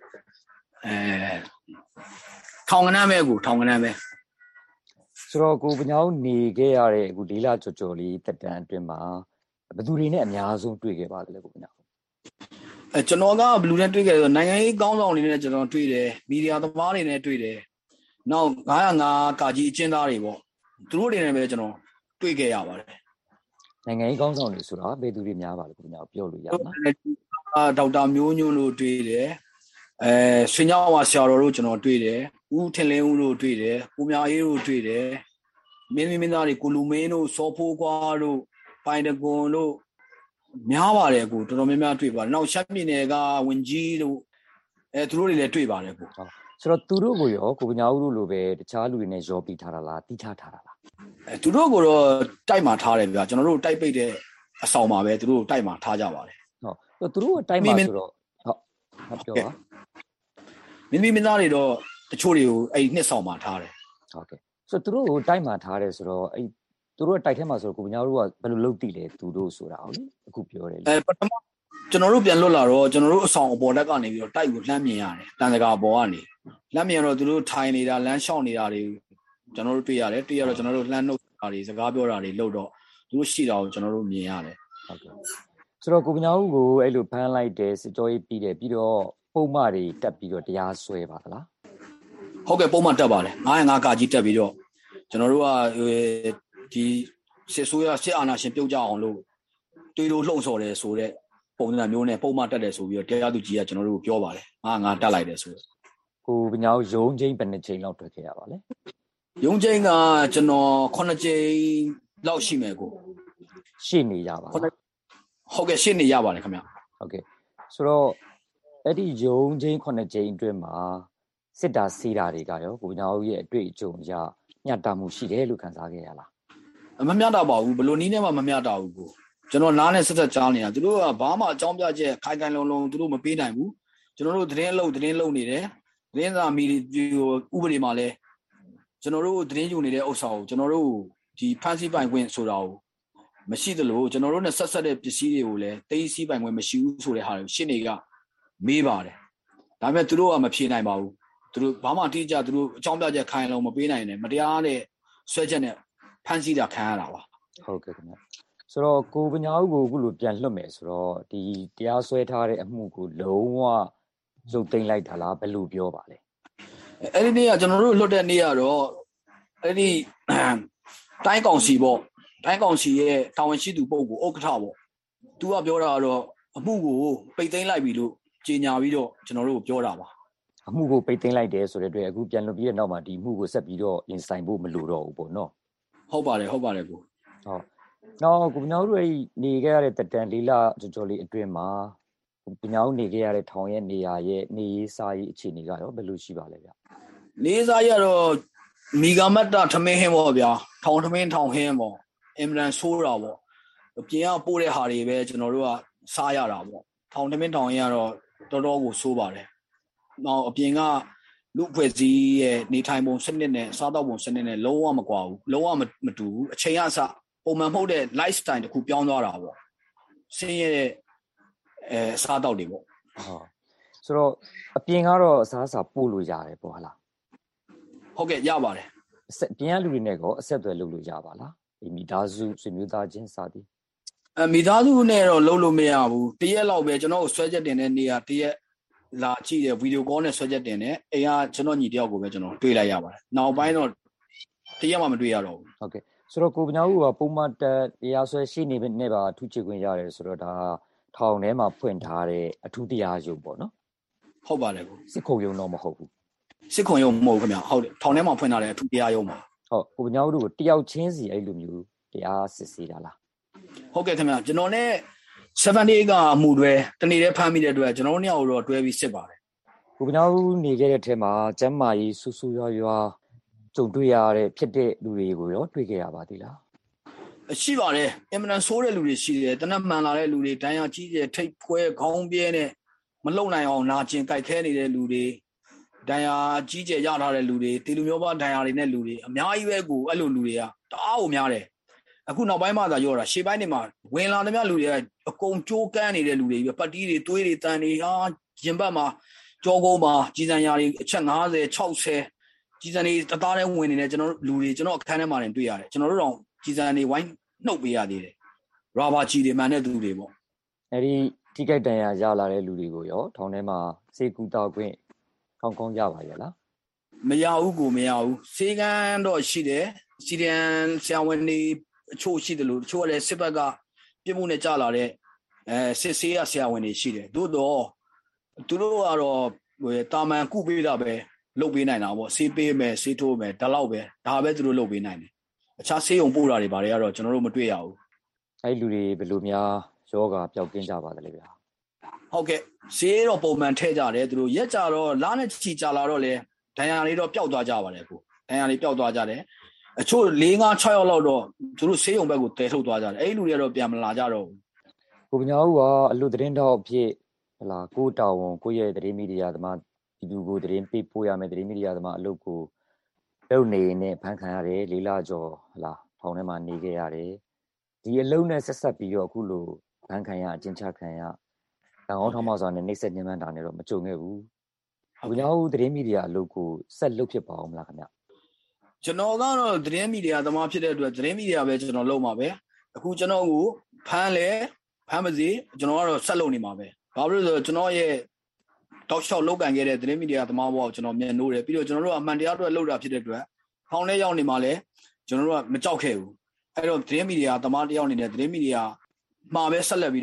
ထောင်ကနန်းပဲကိုထောင်ကနန်းပဲဆိုတော့ကိုပညာဦးနေခဲ့ရတဲ့အခု4 လကျော်လေးတက်တန်းအတွင်းမှာဘယ်သူတွေနဲ့အများဆုံးတွေ့ခဲ့ပါသလဲကိုပညာဦးကျွန်တော်ကဘလူးနဲ့တွေ့ခဲ့ဆိုနိုင်ငံရေးကောင်းဆောင်တွေနဲ့ကျွန်တော်တွေ့တယ်မီဒီယာသမားတွေနဲ့တွေ့တယ်နောက်905ကာကြီးအကျဉ်းသားတွေပေါ့သူတို့တွေနဲ့ပဲကျွန်တော်တွေ့ခဲ့ရပါတယ်နိုင်ငံရေးကောင်းဆောင်တွေဆိုတာဘယ်သူတွေများပါလဲကိုပညာဦးပြောလို့ရမလားဒေါက်တာမျိုးညွန့်တို့တွေ့တယ်ဆွေညောင်းဝါဆရာတော်တို့ကျွန်တော်တွေ့တယ်ဦးထင်လင်းဦးတို့တွေ့တယ်ကိုမြအေးတို့တွေ့တယ်မင်းသားတွေကိုလူမင်းတို့စောဖိုးကွာတို့ပိုင်တကွန်တို့များပါတယ်ကိုတော်တော်များများတွေ့ပါတယ်နောက်ရှမ်းပြည်နယ်ကဝင်ကြီးတို့သူတို့တွေလည်းတွေ့ပါတယ်ကိုဆိုတော့သူတို့ကိုရောကိုပညာဦးတို့လိုပဲတခြားလူတွေနဲ့ရောပြီးထားတာလားတီးထားတာလားသူတို့ကိုတော့တိုက်မှာထားတယ်ဗျာကျွန်တော်တို့တိုက်ပိတ်တဲ့အဆောင်မှာပဲသူတို့တိုက်မှာထားကြပါတယ်ဟုတ်သူတို့ကတိုက်မှာဆိုတော့ဟုတ်ပြောပါမင်းသားတွေတော့တချို့တွေကိုအဲ့2 ဆောင်မှာထားတယ်ဟုတ်ကဲ့ဆိုတော့သူတို့ကိုတိုက်မှာထားတယ်ဆိုတော့အဲ့သူတို့တိုက်ထဲမှာဆိုတော့ကိုပညာတို့ကဘယ်လိုလုပ်သိလဲသူတို့ဆိုတာဟုတ်လေအခုပြောတယ်ပထမကျွန်တော်တို့ပြန်လွတ်လာတော့ကျွန်တော်တို့အဆောင်အပေါ်တက်ကနေပြီးတော့တိုက်ကိုလှမ်းမြင်ရတယ်တန်တကာပေါ်ကနေလှမ်းမြင်တော့သူတို့ထိုင်နေတာလမ်းလျှောက်နေတာတွေကျွန်တော်တို့တွေ့ရတယ်တွေ့ရတော့ကျွန်တော်တို့လှမ်းနှုတ်တာတွေစကားပြောတာတွေလုပ်တော့သူတို့ရှိတာကိုကျွန်တော်တို့မြင်ရတယ်ဟုတ်ကဲ့ဆိုတော့ကိုပညာဦးကိုအဲ့လိုဖမ်းလိုက်တယ်စစ်ကြောရေးပြီးတယ်ပြီးတော့ပုံမှန်တွေတက်ပြီးတော့တရားစွဲပါသလားဟုတ်ကဲ့ပုံမှန်တက်ပါတယ်905ကာကြီးတက်ပြီးတော့ကျွန်တော်တို့ကဒီစစ်ဆိုးရစစ်အာဏာရှင်ပြုတ်ကြအောင်လို့တွေးလို့လှုံ့ဆော်တယ်ဆိုတော့ပုံစံမျိုးနဲ့ပုံမှန်တက်တယ်ဆိုပြီးတော့တရားသူကြီးကကျွန်တော်တို့ပြောပါတယ်ငါတက်လိုက်တယ်ဆိုကိုပညာရုံးချင်းဘယ်နှချိန်လောက်တွေ့ခဲ့ရပါလဲရုံးချင်းကကျွန်တော်9ချိန်လောက်ရှိမယ်ကိုရှိနေရပါဟုတ်ကဲ့ရှိနေရပါတယ်ခင်ဗျဟုတ်ကဲ့ဆိုတော့အဲ့ဒီရုံးချင်း9ချိန်အတွင်းမှာစစ်တာစီးတာတွေကရောကိုပညာဦးရဲ့အတွေ့အကြုံအရမျှတမှုရှိတယ်လို့ခန်းစားခဲ့ရလားမမျှတပါဘူးဘယ်လိုနည်းနဲ့မှမမျှတဘူးကိုကျွန်တော်နားနဲ့ဆက်ကြားနေတာသူတို့ကဘာမှအကြောင်းပြချက်ခိုင်ခိုင်လုံလုံသူတို့မပေးနိုင်ဘူးကျွန်တော်တို့သတင်းလုပ်နေတယ်သတင်းစာမီဒီဥပဒေမှာလည်းကျွန်တော်တို့သတင်းယူနေတဲ့ဥစ္စာကိုကျွန်တော်တို့ဒီဖန်ဆီးပိုင်ခွင့်ဆိုတာကိုမရှိသလိုကျွန်တော်တို့နဲ့ဆက်ဆက်တဲ့ပစ္စည်းတွေကိုလည်းသိသိပိုင်ခွင့်မရှိဘူးဆိုတဲ့ဟာကိုရှင်းနေကမေးပါတယ်ဒါပေမဲ့သူတို့ကမဖြေနိုင်ပါဘူးသူတို့ဘာမှအတိအကျသူတို့အကြောင်းပြချက်ခိုင်လုံမပေးနိုင်နဲ့မတရားတဲ့ဆွဲချက်နဲ့ဖန်ဆီးတာခံရတာပါဟုတ်ကဲ့ခင်ဗျဆိုတော့ကိုပညာဦးကိုအခုလိုပြန်လွှတ်မယ်ဆိုတော့ဒီတရားစွဲထားတဲ့အမှုကိုလုံးဝရုပ်သိမ်းလိုက်တာလားဘယ်လိုပြောပါလဲအဲ့ဒီနေ့ကကျွန်တော်တို့လွှတ်တဲ့နေ့ကတော့အဲ့ဒီတိုင်းကောင်စီပေါ့တိုင်းကောင်စီရဲ့တာဝန်ရှိသူပုဂ္ဂိုလ်ဥက္ကဋ္ဌပေါ့သူကပြောတာကတော့အမှုကိုပိတ်သိမ်းလိုက်ပြီလို့ကြေညာပြီးတော့ကျွန်တော်တို့ပြောတာပါအမှုကိုပိတ်သိမ်းလိုက်တယ်ဆိုတဲ့အတွက်အခုပြန်လွှတ်ပြီးတဲ့နောက်မှာဒီအမှုကိုဆက်ပြီးတော့ရင်ဆိုင်ဖို့မလိုတော့ဘူးပေါ့နော်ဟုတ်ပါတယ်ကိုဟုတ်နောက်ကိုပညာဦးတို့နေခဲ့ရတဲ့တက်တန်၄လကျော်လေးအတွင်းမှာပညာဦးနေခဲ့ရတဲ့ထောင်ရဲ့နေရာရဲ့နေရေးစားရေးအခြေအနေကရောဘယ်လိုရှိပါလဲဗျနေစားရတော့မီဂါမတ်တာထမင်းဟင်းပေါ့ဗျာထောင်ထမင်းထောင်ဟင်းပေါ့အင်မတန်ဆိုးတာပေါ့ပြင်ကပို့တဲ့ဟာတွေပဲကျွန်တော်တို့ကစားရတာပေါ့ထောင်ထမင်းထောင်ဟင်းကတော့တော်တော်ကိုဆိုးပါတယ်နောက်အပြင်ကလူအဖွဲ့စည်းရဲ့နေထိုင်ပုံစနစ်နဲ့စားတောက်ပုံစနစ်နဲ့လုံးဝမကွာဘူးလုံးဝမတူဘူးအချိန်အစပုံမှန်မဟုတ်တဲ့ lifestyle တခုပြောင်းသွားတာပေါ့ဆင်းရဲတဲ့စားတောက်တွေပေါ့ဆိုတော့အပြင်ကတော့အစားအစာပို့လို့ရတယ်ပေါ့ဟာလားဟုတ်ကဲ့ရပါတယ်အပြင်ကလူတွေနဲ့ကောအဆက်အသွယ်လုပ်လို့ရပါလားဒီမိသားစုဆွေမျိုးသားချင်းစသည်မိသားစုနဲ့တော့လုပ်လို့မရဘူးတရက်လောက်ပဲကျွန်တော်ကိုဆွဲချက်တင်တဲ့နေရာတရက်လာကြည့်တယ်ဗီဒီယိုကောနဲ့ဆွဲချက်တင်တယ်အိမ်ကကျွန်တော်ညီတယောက်ကိုပဲကျွန်တော်တွေ့လိုက်ရပါတယ်နောက်ပိုင်းတော့တရက်မှမတွေ့ရတော့ဘူးဟုတ်ကဲ့ဆိုတော့ကိုပညာဦးကပုံမှန်တရားစွဲရှိနေနဲ့ပါထူးချွေခွင့်ရတယ်ဆိုတော့ဒါထောင်ထဲမှာဖွင့်ထားတဲ့အထူးတရားရုံပေါ့နော်ဟုတ်ပါတယ်ကိုစစ်ခုံရုံတော့မဟုတ်ဘူးစစ်ခုံရုံမဟုတ်ခင်ဗျဟုတ်တယ်ထောင်ထဲမှာဖွင့်ထားတဲ့အထူးတရားရုံပါဟုတ်ကိုပညာဦးတို့ကိုတယောက်ချင်းစီအဲ့လိုမျိုးတရားစစ်ဆေးတာလားဟုတ်ကဲ့ခင်ဗျကျွန်တော်နဲ့7 day ကအမှုတွေတနေ့တည်းဖမ်းမိတဲ့အတွက်ကျွန်တော်တို့ညောင်တော့တွဲပြီးစစ်ပါတယ်ကိုပညာဦးနေခဲ့တဲ့ထဲမှာကျမ်းမာရေးဆူဆူရွာကြုံတွေ့ရတဲ့ဖြစ်တဲ့လူတွေကိုရောတွေ့ခဲ့ရပါသေးလားရှိပါတယ်အင်မတန်ဆိုးတဲ့လူတွေရှိတယ်တနက်မှန်လာတဲ့လူတွေတန်းရကြီးတဲ့ထိတ်ဖွဲခေါင်းပြဲနဲ့မလုံနိုင်အောင်နာကျင်ကြိုက်ခဲနေတဲ့လူတွေတန်းရကြီးကျယ်ရထားတဲ့လူတွေဒီလူမျိုးပါတန်းရတွေနဲ့လူတွေအများကြီးပဲကိုအဲ့လိုလူတွေကတအားကိုများတယ်အခုနောက်ပိုင်းမှသာရောတာရှေ့ပိုင်းတွေမှာဝင်လာတဲ့များလူတွေကအကုန်ကြိုးကန်းနေတဲ့လူတွေပဲပတ်တီးတွေသွေးတွေတန်တွေဟာရင်ဘတ်မှာကြောကုန်းမှာကြီးစံရာတွေအချက်50 60ကြီးစံတွေတသားနဲ့ဝင်နေတဲ့ကျွန်တော်လူတွေကျွန်တော်အခန်းထဲမှာနေတွေ့ရတယ်ကျွန်တော်တို့တော့ကြီးစံတွေဝိုင်းနှုတ်ပေးရသေးတယ်ရာဘာကြီးတွေမှန်တဲ့သူတွေပေါ့အဲ့ဒီထိခိုက်ဒဏ်ရာရလာတဲ့လူတွေကိုရောထောင်ထဲမှာစေကူတာခွင့်ကောင်းရပါရဲ့လားမရဘူးကိုမရဘူးစေကန်းတော့ရှိတယ်စီဒီအန်ဆရာဝန်တွေအချို့ရှိတယ်လို့အချို့လည်းစစ်ဘက်ကပြစ်မှုနဲ့ကြာလာတဲ့စစ်ဆေးရဆရာဝန်တွေရှိတယ်သို့တော့သူတို့ကတော့တာမန်ကုပေးတာပဲလုပ်ပေးနိုင်တာပေါ့ဆေးပေးမယ်ဆေးထိုးမယ်ဒါလောက်ပဲဒါပဲသူတို့လုပ်ပေးနိုင်တယ်အခြားဆေးရုံပို့တာတွေဘာတွေကတော့ကျွန်တော်တို့မတွေ့ရဘူးအဲ့လူတွေဘယ်လိုများယောဂပျောက်ကင်းကြပါသလဲဗျာဟုတ်ကဲ့ဆေးတော့ပုံမှန်ထည့်ကြတယ်သူတို့ရက်ကြတော့လားနဲ့ချီကြလာတော့လေဒဏ်ရာတွေတော့ပျောက်သွားကြပါတယ်ကိုဒဏ်ရာတွေပျောက်သွားကြတယ်အချို့4-5-6ယောက်လောက်တော့သူတို့ဆေးရုံဘက်ကိုတည်ထုတ်သွားကြတယ်အဲ့ဒီလူတွေကတော့ပြန်မလာကြတော့ဘူးကိုပညာဦးကအလူသတင်းတောက်အဖြစ်ဟလာကိုတာဝန်ကိုရဲ့သတင်းမီဒီယာသမားဒီလူကိုသတင်းပေးပို့ရမယ်သတင်းမီဒီယာသမားအလုပ်ကိုလုပ်နေနဲ့ဖန်ခံရတယ်၄လကျော်ဟလာထောင်ထဲမှာနေခဲ့ရတယ်ဒီအလုံးနဲ့ဆက်ပြီးတော့အခုလိုဖန်ခံရအကျဉ်းချခံရတန်အောင်ထောင်းမစွာနဲ့နှိမ့်ဆက်ညှဉ်းပန်းတာနဲ့တော့မကြုံခဲ့ဘူးကိုပညာဦးသတင်းမီဒီယာအလုပ်ကိုဆက်လုပ်ဖြစ်ပါအောင်မလားခင်ဗျကျွန်တော်ကတော့သတင်းမီဒီယာသမားဖြစ်တဲ့အတွက်သတင်းမီဒီယာပဲကျွန်တော်လုပ်မှာပဲအခုကျွန်တော်ကိုဖမ်းမစေကျွန်တော်ကတော့ဆက်လုပ်နေမှာပဲဘာဖြစ်လို့လဲဆိုတော့ကျွန်တော်ရဲ့တောက်လျှောက်လောက်ကန်ခဲ့တဲ့သတင်းမီဒီယာသမားဘောကိုကျွန်တော်မြန်နိုးတယ်ပြီးတော့ကျွန်တော်တို့အမှန်တရားအတွက်လုပ်တာဖြစ်တဲ့အတွက်ထောင်ထဲရောက်နေမှာလဲကျွန်တော်တို့ကမကြောက်ခဲ့ဘူးအဲ့တော့သတင်းမီဒီယာသမားတယောက်အနေနဲ့သတင်းမီဒီယာမှာပဲဆက်လက်ပြီးတော့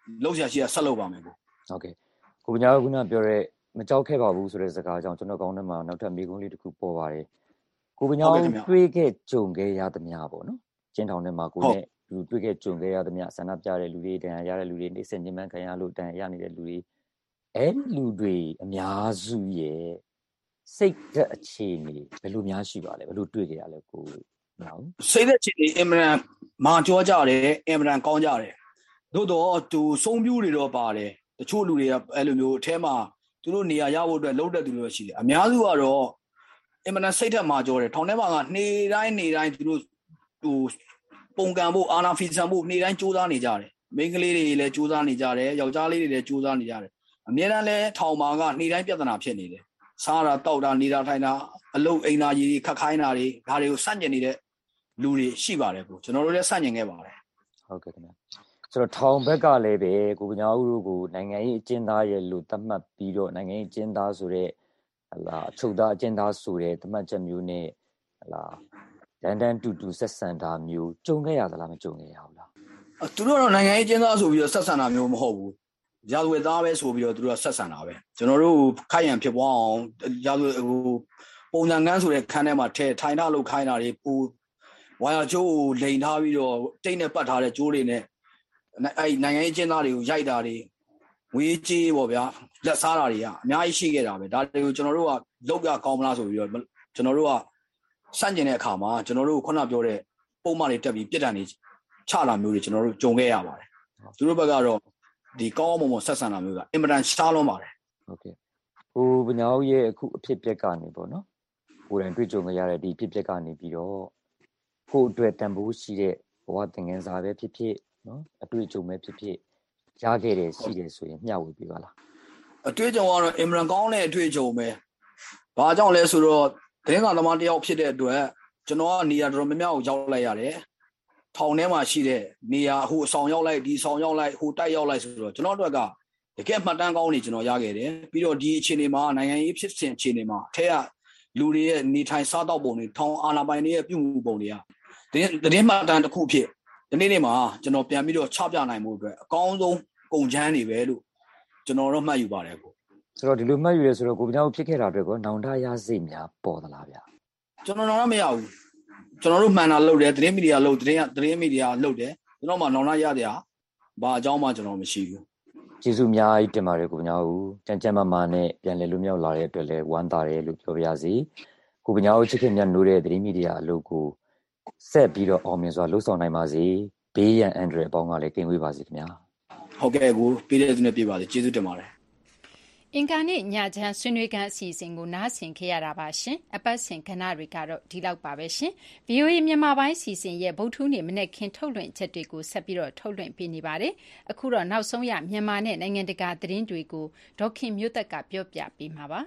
လောက်ရရှိရဆက်လုပ်ပါမယ်ကိုဟုတ်ကဲ့ကိုညာကပြောရဲမကြောက်ခဲ့ပါဘူးဆိုတဲ့စကားကြောင့်ကျွန်တော်ကောင်းထဲမှာနောက်ထပ်မိကုန်းလေးတစ်ခုပေါ်ပါတယ်ကိုညာတွေးခဲ့ကြုံခဲ့ရသမျှပေါ့နော်ကျင်းထောင်ထဲမှာကိုနဲ့လူတွေးခဲ့ကြုံခဲ့ရသမျှဆန္ဒပြတဲ့လူတွေတန်ရတဲ့လူတွေနေစင်ညင်မှန်းခံရလို့တန်ရနေတဲ့လူတွေအဲ့လူတွေအများစုရဲ့စိတ်ဓာတ်အခြေအနေဘယ်လိုများရှိပါလဲဘယ်လိုတွေ့ကြရလဲကိုနော်စိတ်ဓာတ်အခြေအနေအင်မတန်မာကြောကြတယ်အင်မတန်ကောင်းကြတယ်သို့တော့သူစုံပြူးတွေတော့ပါတယ်တချို့လူတွေကအဲ့လိုမျိုးအထဲမှာသူတို့နေရာရဖို့အတွက်လုံးတဲ့သူတွေရှိတယ်အများစုကတော့အင်မတန်စိတ်ဓာတ်မာကြောတယ်ထောင်ထဲမှာကနေတိုင်းသူတို့ဟိုပုံကံဖို့အာနာဖီဆန်ဖို့နေတိုင်းစူးစမ်းနေကြတယ်မိန်းကလေးတွေလည်းစူးစမ်းနေကြတယ်ယောက်ျားလေးတွေလည်းစူးစမ်းနေကြတယ်အများအားလည်းထောင်မှာကနေတိုင်းပြဿနာဖြစ်နေတယ်စားတာတောက်တာနေတာထိုင်တာအလုတ်အိမ်သားကြီးခက်ခိုင်းတာတွေဒါတွေကိုစန့်ကျင်နေတဲ့လူတွေရှိပါတယ်ကိုကျွန်တော်တို့လည်းစန့်ကျင်ခဲ့ပါတယ်ဟုတ်ကဲ့ခင်ဗျာဆိုတော့ထောင်ဘက်ကလည်းပဲကိုပညာဦးတို့ကိုနိုင်ငံရေးအကျဉ်းသားရဲ့လို့သတ်မှတ်ပြီးတော့နိုင်ငံရေးအကျဉ်းသားဆိုတဲ့ဟလာအချုပ်သားအကျဉ်းသားဆိုတဲ့သတ်မှတ်ချက်မျိုးနဲ့ဟလာတန်းတူဆက်ဆံတာမျိုးကြုံခဲ့ရသလားမကြုံခဲ့ရဘူးလားသူတို့တော့နိုင်ငံရေးအကျဉ်းသားဆိုပြီးတော့ဆက်ဆံတာမျိုးမဟုတ်ဘူးရာဇဝတ်သားပဲဆိုပြီးတော့သူတို့ကဆက်ဆံတာပဲကျွန်တော်တို့ခိုက်ရန်ဖြစ်ပွားအောင်ရာဇဝတ်ဟိုပုံစံကန်းဆိုတဲ့ခန်းထဲမှာထဲထိုင်ထားလို့ခိုင်းတာတွေပူဝါယာကျိုးကိုလိန်ထားပြီးတော့တိတ်နဲ့ပတ်ထားတဲ့ကျိုးတွေနဲ့အဲ့နိုင်ငံရေးအကျဉ်းသားတွေကိုရိုက်တာတွေငွေကြေးပေါ့ဗျာလက်စားတာတွေကအများကြီးရှိခဲ့တာပဲဒါတွေကိုကျွန်တော်တို့ကလောက်ရကောင်းမလားဆိုပြီးတော့ကျွန်တော်တို့ကစန့်ကျင်တဲ့အခါမှာကျွန်တော်တို့ခုနပြောတဲ့ပုံမှန်တွေတက်ပြီးပြစ်ဒဏ်တွေချတာမျိုးတွေကျွန်တော်တို့ကြုံခဲ့ရပါတယ်သူတို့ဘက်ကတော့ဒီကောင်းမွန်ဆက်ဆံတာမျိုးကအင်မတန်ရှားလွန်ပါတယ်ဟုတ်ကဲ့ဟိုပညာဦးရဲ့အခုအဖြစ်ပြက်ကနေပေါ့နော်ကိုယ်တိုင်တွေ့ကြုံခဲ့ရတဲ့ဒီဖြစ်ပျက်ကနေပြီးတော့ကိုယ်အတွက်တန်ဖိုးရှိတဲ့ဘဝသင်ခန်းစာပဲဖြစ်ဖြစ်နော်အတွေ့အကြုံပဲဖြစ်ဖြစ်ရခဲ့တယ်ရှိတယ်ဆိုရင်မျှဝေပေးပါလားအတွေ့အကြုံကတော့အင်မတန်ကောင်းတဲ့အတွေ့အကြုံပဲဘာကြောင့်လဲဆိုတော့သတင်းစာသမားတယောက်ဖြစ်တဲ့အတွက်ကျွန်တော်ကနေရာတော်တော်များများကိုရောက်လိုက်ရတယ်ထောင်ထဲမှာရှိတဲ့နေရာဟိုအဆောင်ရောက်လိုက်ဒီဆောင်ရောက်လိုက်ဟိုတိုက်ရောက်လိုက်ဆိုတော့ကျွန်တော်တို့ကတကယ်မှတ်တမ်းကောင်းနေကျွန်တော်ရခဲ့တယ်ပြီးတော့ဒီအခြေအနေမှာနိုင်ငံရေးဖြစ်စဉ်အခြေအနေမှာအထက်ကလူတွေရဲ့နေထိုင်စားတောက်ပုံတွေထောင်အာဏာပိုင်တွေရဲ့ပြုမှုပုံတွေကသတင်းမှတ်တမ်းတစ်ခုဖြစ်ဒီနေ့မှာကျွန်တော်ပြန်ပြီးတော့ချပြနိုင်မှုအတွက်အကောင်းဆုံးကုန်ချမ်းတွေပဲလို့ကျွန်တော်တို့မှတ်ယူပါတယ်ကိုဆိုတော့ဒီလိုမှတ်ယူရဲဆိုတော့ကိုပညာဦးဖြစ်ခဲ့တာအတွက်ကောနောင်တရစိတ်များပေါ်သလားဗျာကျွန်တော်တော့မရဘူးကျွန်တော်တို့မှန်တာလုပ်တယ်သတင်းမီဒီယာလုပ်သတင်းမီဒီယာလုပ်တယ်ကျွန်တော်မှနောင်တရရတယ်ဘာအကြောင်းမှကျွန်တော်မရှိဘူးကျေးဇူးအများကြီးတင်ပါတယ်ကိုပညာဦးကြံကြံမမာနဲ့ပြန်လည်လွတ်မြောက်လာတဲ့အတွက်လည်းဝမ်းသာတယ်လို့ပြောပြရစီကိုပညာဦးချစ်ခင်မြတ်နိုးတဲ့သတင်းမီဒီယာအလုပ်ကိုဆက်ပြီးတော့အောင်မြင်စွာလှုပ်ဆောင်နိုင်ပါစေဘေးရန်အန်ဒရယ်အပေါင်းကလည်းကင်းဝေးပါစေခင်ဗျာဟုတ်ကဲ့ကိုပေးတဲ့သူနဲ့ပြပါစေကျေးဇူးတင်ပါတယ်အင်္ဂါနေ့ညချမ်းဆွေးနွေးခန်းအစီအစဉ်ကိုနားဆင်ခဲ့ရတာပါရှင်အပတ်စဉ်ကဏ္ဍတွေကတော့ဒီလောက်ပါပဲရှင် VOA မြန်မာပိုင်းစီစဉ်ရဲ့ဗုဒ္ဓဟူးနေ့မနေ့ခင်ထုတ်လွှင့်ချက်တွေကိုဆက်ပြီးတော့ထုတ်လွှင့်ပေးနေပါတယ်အခုတော့နောက်ဆုံးရမြန်မာနဲ့နိုင်ငံတကာသတင်းတွေကိုဒေါက်ခင်မျိုးသက်ကပြောပြပေးမှာပါ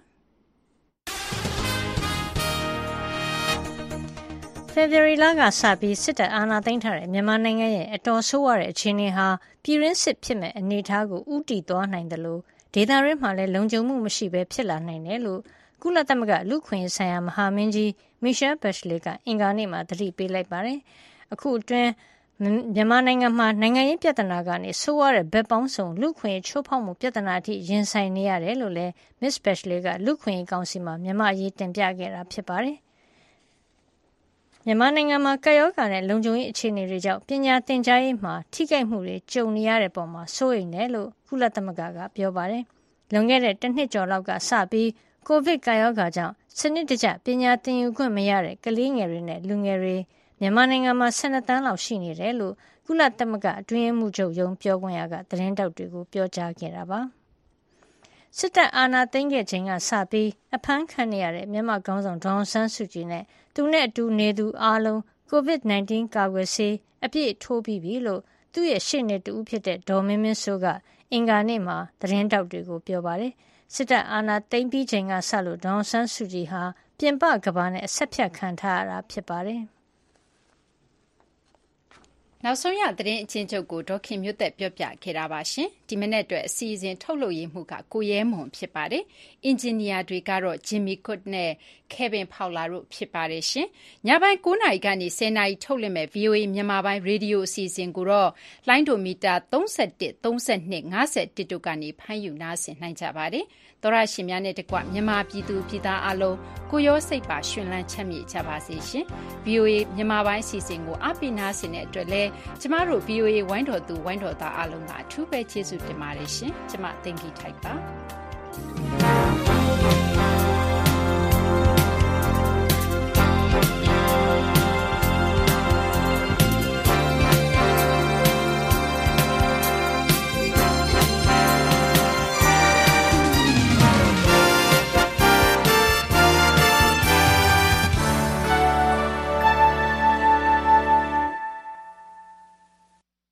ဖေဖော်ဝါရီလကစပြီးစစ်တပ်အာဏာသိမ်းထားတဲ့မြန်မာနိုင်ငံရဲ့အတော်ဆိုးရတဲ့အခြေအနေဟာပြည်တွင်းစစ်ဖြစ်မဲ့အနေအထားကိုဥတီသွားနိုင်တယ်လို့ဒေသရင်းမှာလည်းလုံခြုံမှုမရှိဘဲဖြစ်လာနိုင်တယ်လို့ကုလသမဂ္ဂလူ့ခွင့်ရေးဆိုင်ရာမဟာမင်းကြီး Michelle Bachelet ကအင်္ဂါနေ့မှာသတိပေးလိုက်ပါတယ်။အခုအတွင်းမြန်မာနိုင်ငံမှာနိုင်ငံရေးပြဿနာကနေဆိုးရတဲ့ဘက်ပေါင်းစုံလူ့ခွင့်ရေးချိုးဖောက်မှုပြဿနာအထိရင်ဆိုင်နေရတယ်လို့လည်း Miss Bachelet ကလူ့ခွင့်ရေးကောင်စီမှာမြန်မာအရေးတင်ပြခဲ့တာဖြစ်ပါတယ်။မြန်မာနိုင်ငံမှာကပ်ရောဂါနဲ့လုံခြုံရေးအခြေအနေတွေကြောင့်ပညာသင်ကြားရေးမှာထိခိုက်မှုတွေကြုံနေရတဲ့ပုံမှာစိုးရိမ်တယ်လို့ကုလသမဂ္ဂကပြောပါတယ်။လွန်ခဲ့တဲ့တစ်နှစ်ကျော်လောက်ကစပြီးကိုဗစ်ကပ်ရောဂါကြောင့်စနစ်တကျပညာသင်ယူခွင့်မရတဲ့ကလေးငယ်တွေနဲ့လူငယ်တွေမြန်မာနိုင်ငံမှာ12 သန်းလောက်ရှိနေတယ်လို့ကုလသမဂ္ဂအတွင်းရေးမှူးချုပ်ရုံးပြောခွင့်ရကသတင်းတောက်တွေကိုပြောကြားခဲ့တာပါ။စစ်တပ်အာဏာသိမ်းခဲ့ချိန်ကစပြီးအဖမ်းခံနေရတဲ့မြန်မာခေါင်းဆောင်ဒေါအောင်ဆန်းစုကြည်နဲ့သူနဲ့အတူနေသူအားလုံး COVID-19 ကာကွယ်ဆေးအပြည့်ထိုးပြီးပြီလို့သူ့ရဲ့ရှေ့နေတူဖြစ်တဲ့ဒေါ်မင်းမင်းစိုးကအင်္ဂါနေ့မှာသတင်းတောက်တွေကိုပြောပါတယ်။စစ်တပ်အာဏာသိမ်းပြီးချိန်ကစလို့ဒေါအောင်ဆန်းစုကြည်ဟာပြင်ပကမ္ဘာနဲ့အဆက်ဖြတ်ခံထားရတာဖြစ်ပါတယ်။နောက်ဆုံးရသတင်းအချင်းချုပ်ကိုဒေါခင်မျိုးသက်ပြောပြခဲ့တာပါရှင်။ဒီမနေ့အတွက်အစီအစဉ်ထုတ်လုပ်ရေးမှုကကိုရဲမွန်ဖြစ်ပါတယ်။အင်ဂျင်နီယာတွေကတော့ Jimmy Cook နဲ့ Kevin Fowler တို့ဖြစ်ပါတယ်ရှင်။ညပိုင်း9နာရီကနေ10နာရီထုတ်လွှင့်မဲ့ VOA မြန်မာပိုင်းရေဒီယိုအစီအစဉ်ကိုတော့လိုင်းဒိုမီတာ31 32 51တို့ကနေဖမ်းယူနားဆင်နိုင်ကြပါတယ်။သောရရှင်များနဲ့တကွမြန်မာပြည်သူပြည်သားအလုံးကိုရောစိတ်ပါရှင်လန်းချမ်းမြေ့ကြပါစေရှင်။ VOA မြန်မာပိုင်းအစီအစဉ်ကိုအားပေးနားဆင်တဲ့အတွက်လည်းကျမတို့ VOA ဝိုင်းတော်သူဝိုင်းတော်သားအလုံးကအထူးပဲကျေးဇူးတင်ပါတယ်ရှင်။ကျမသိင်္ဂီထိုက်ပါ။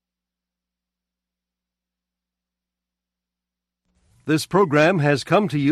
This program has come to you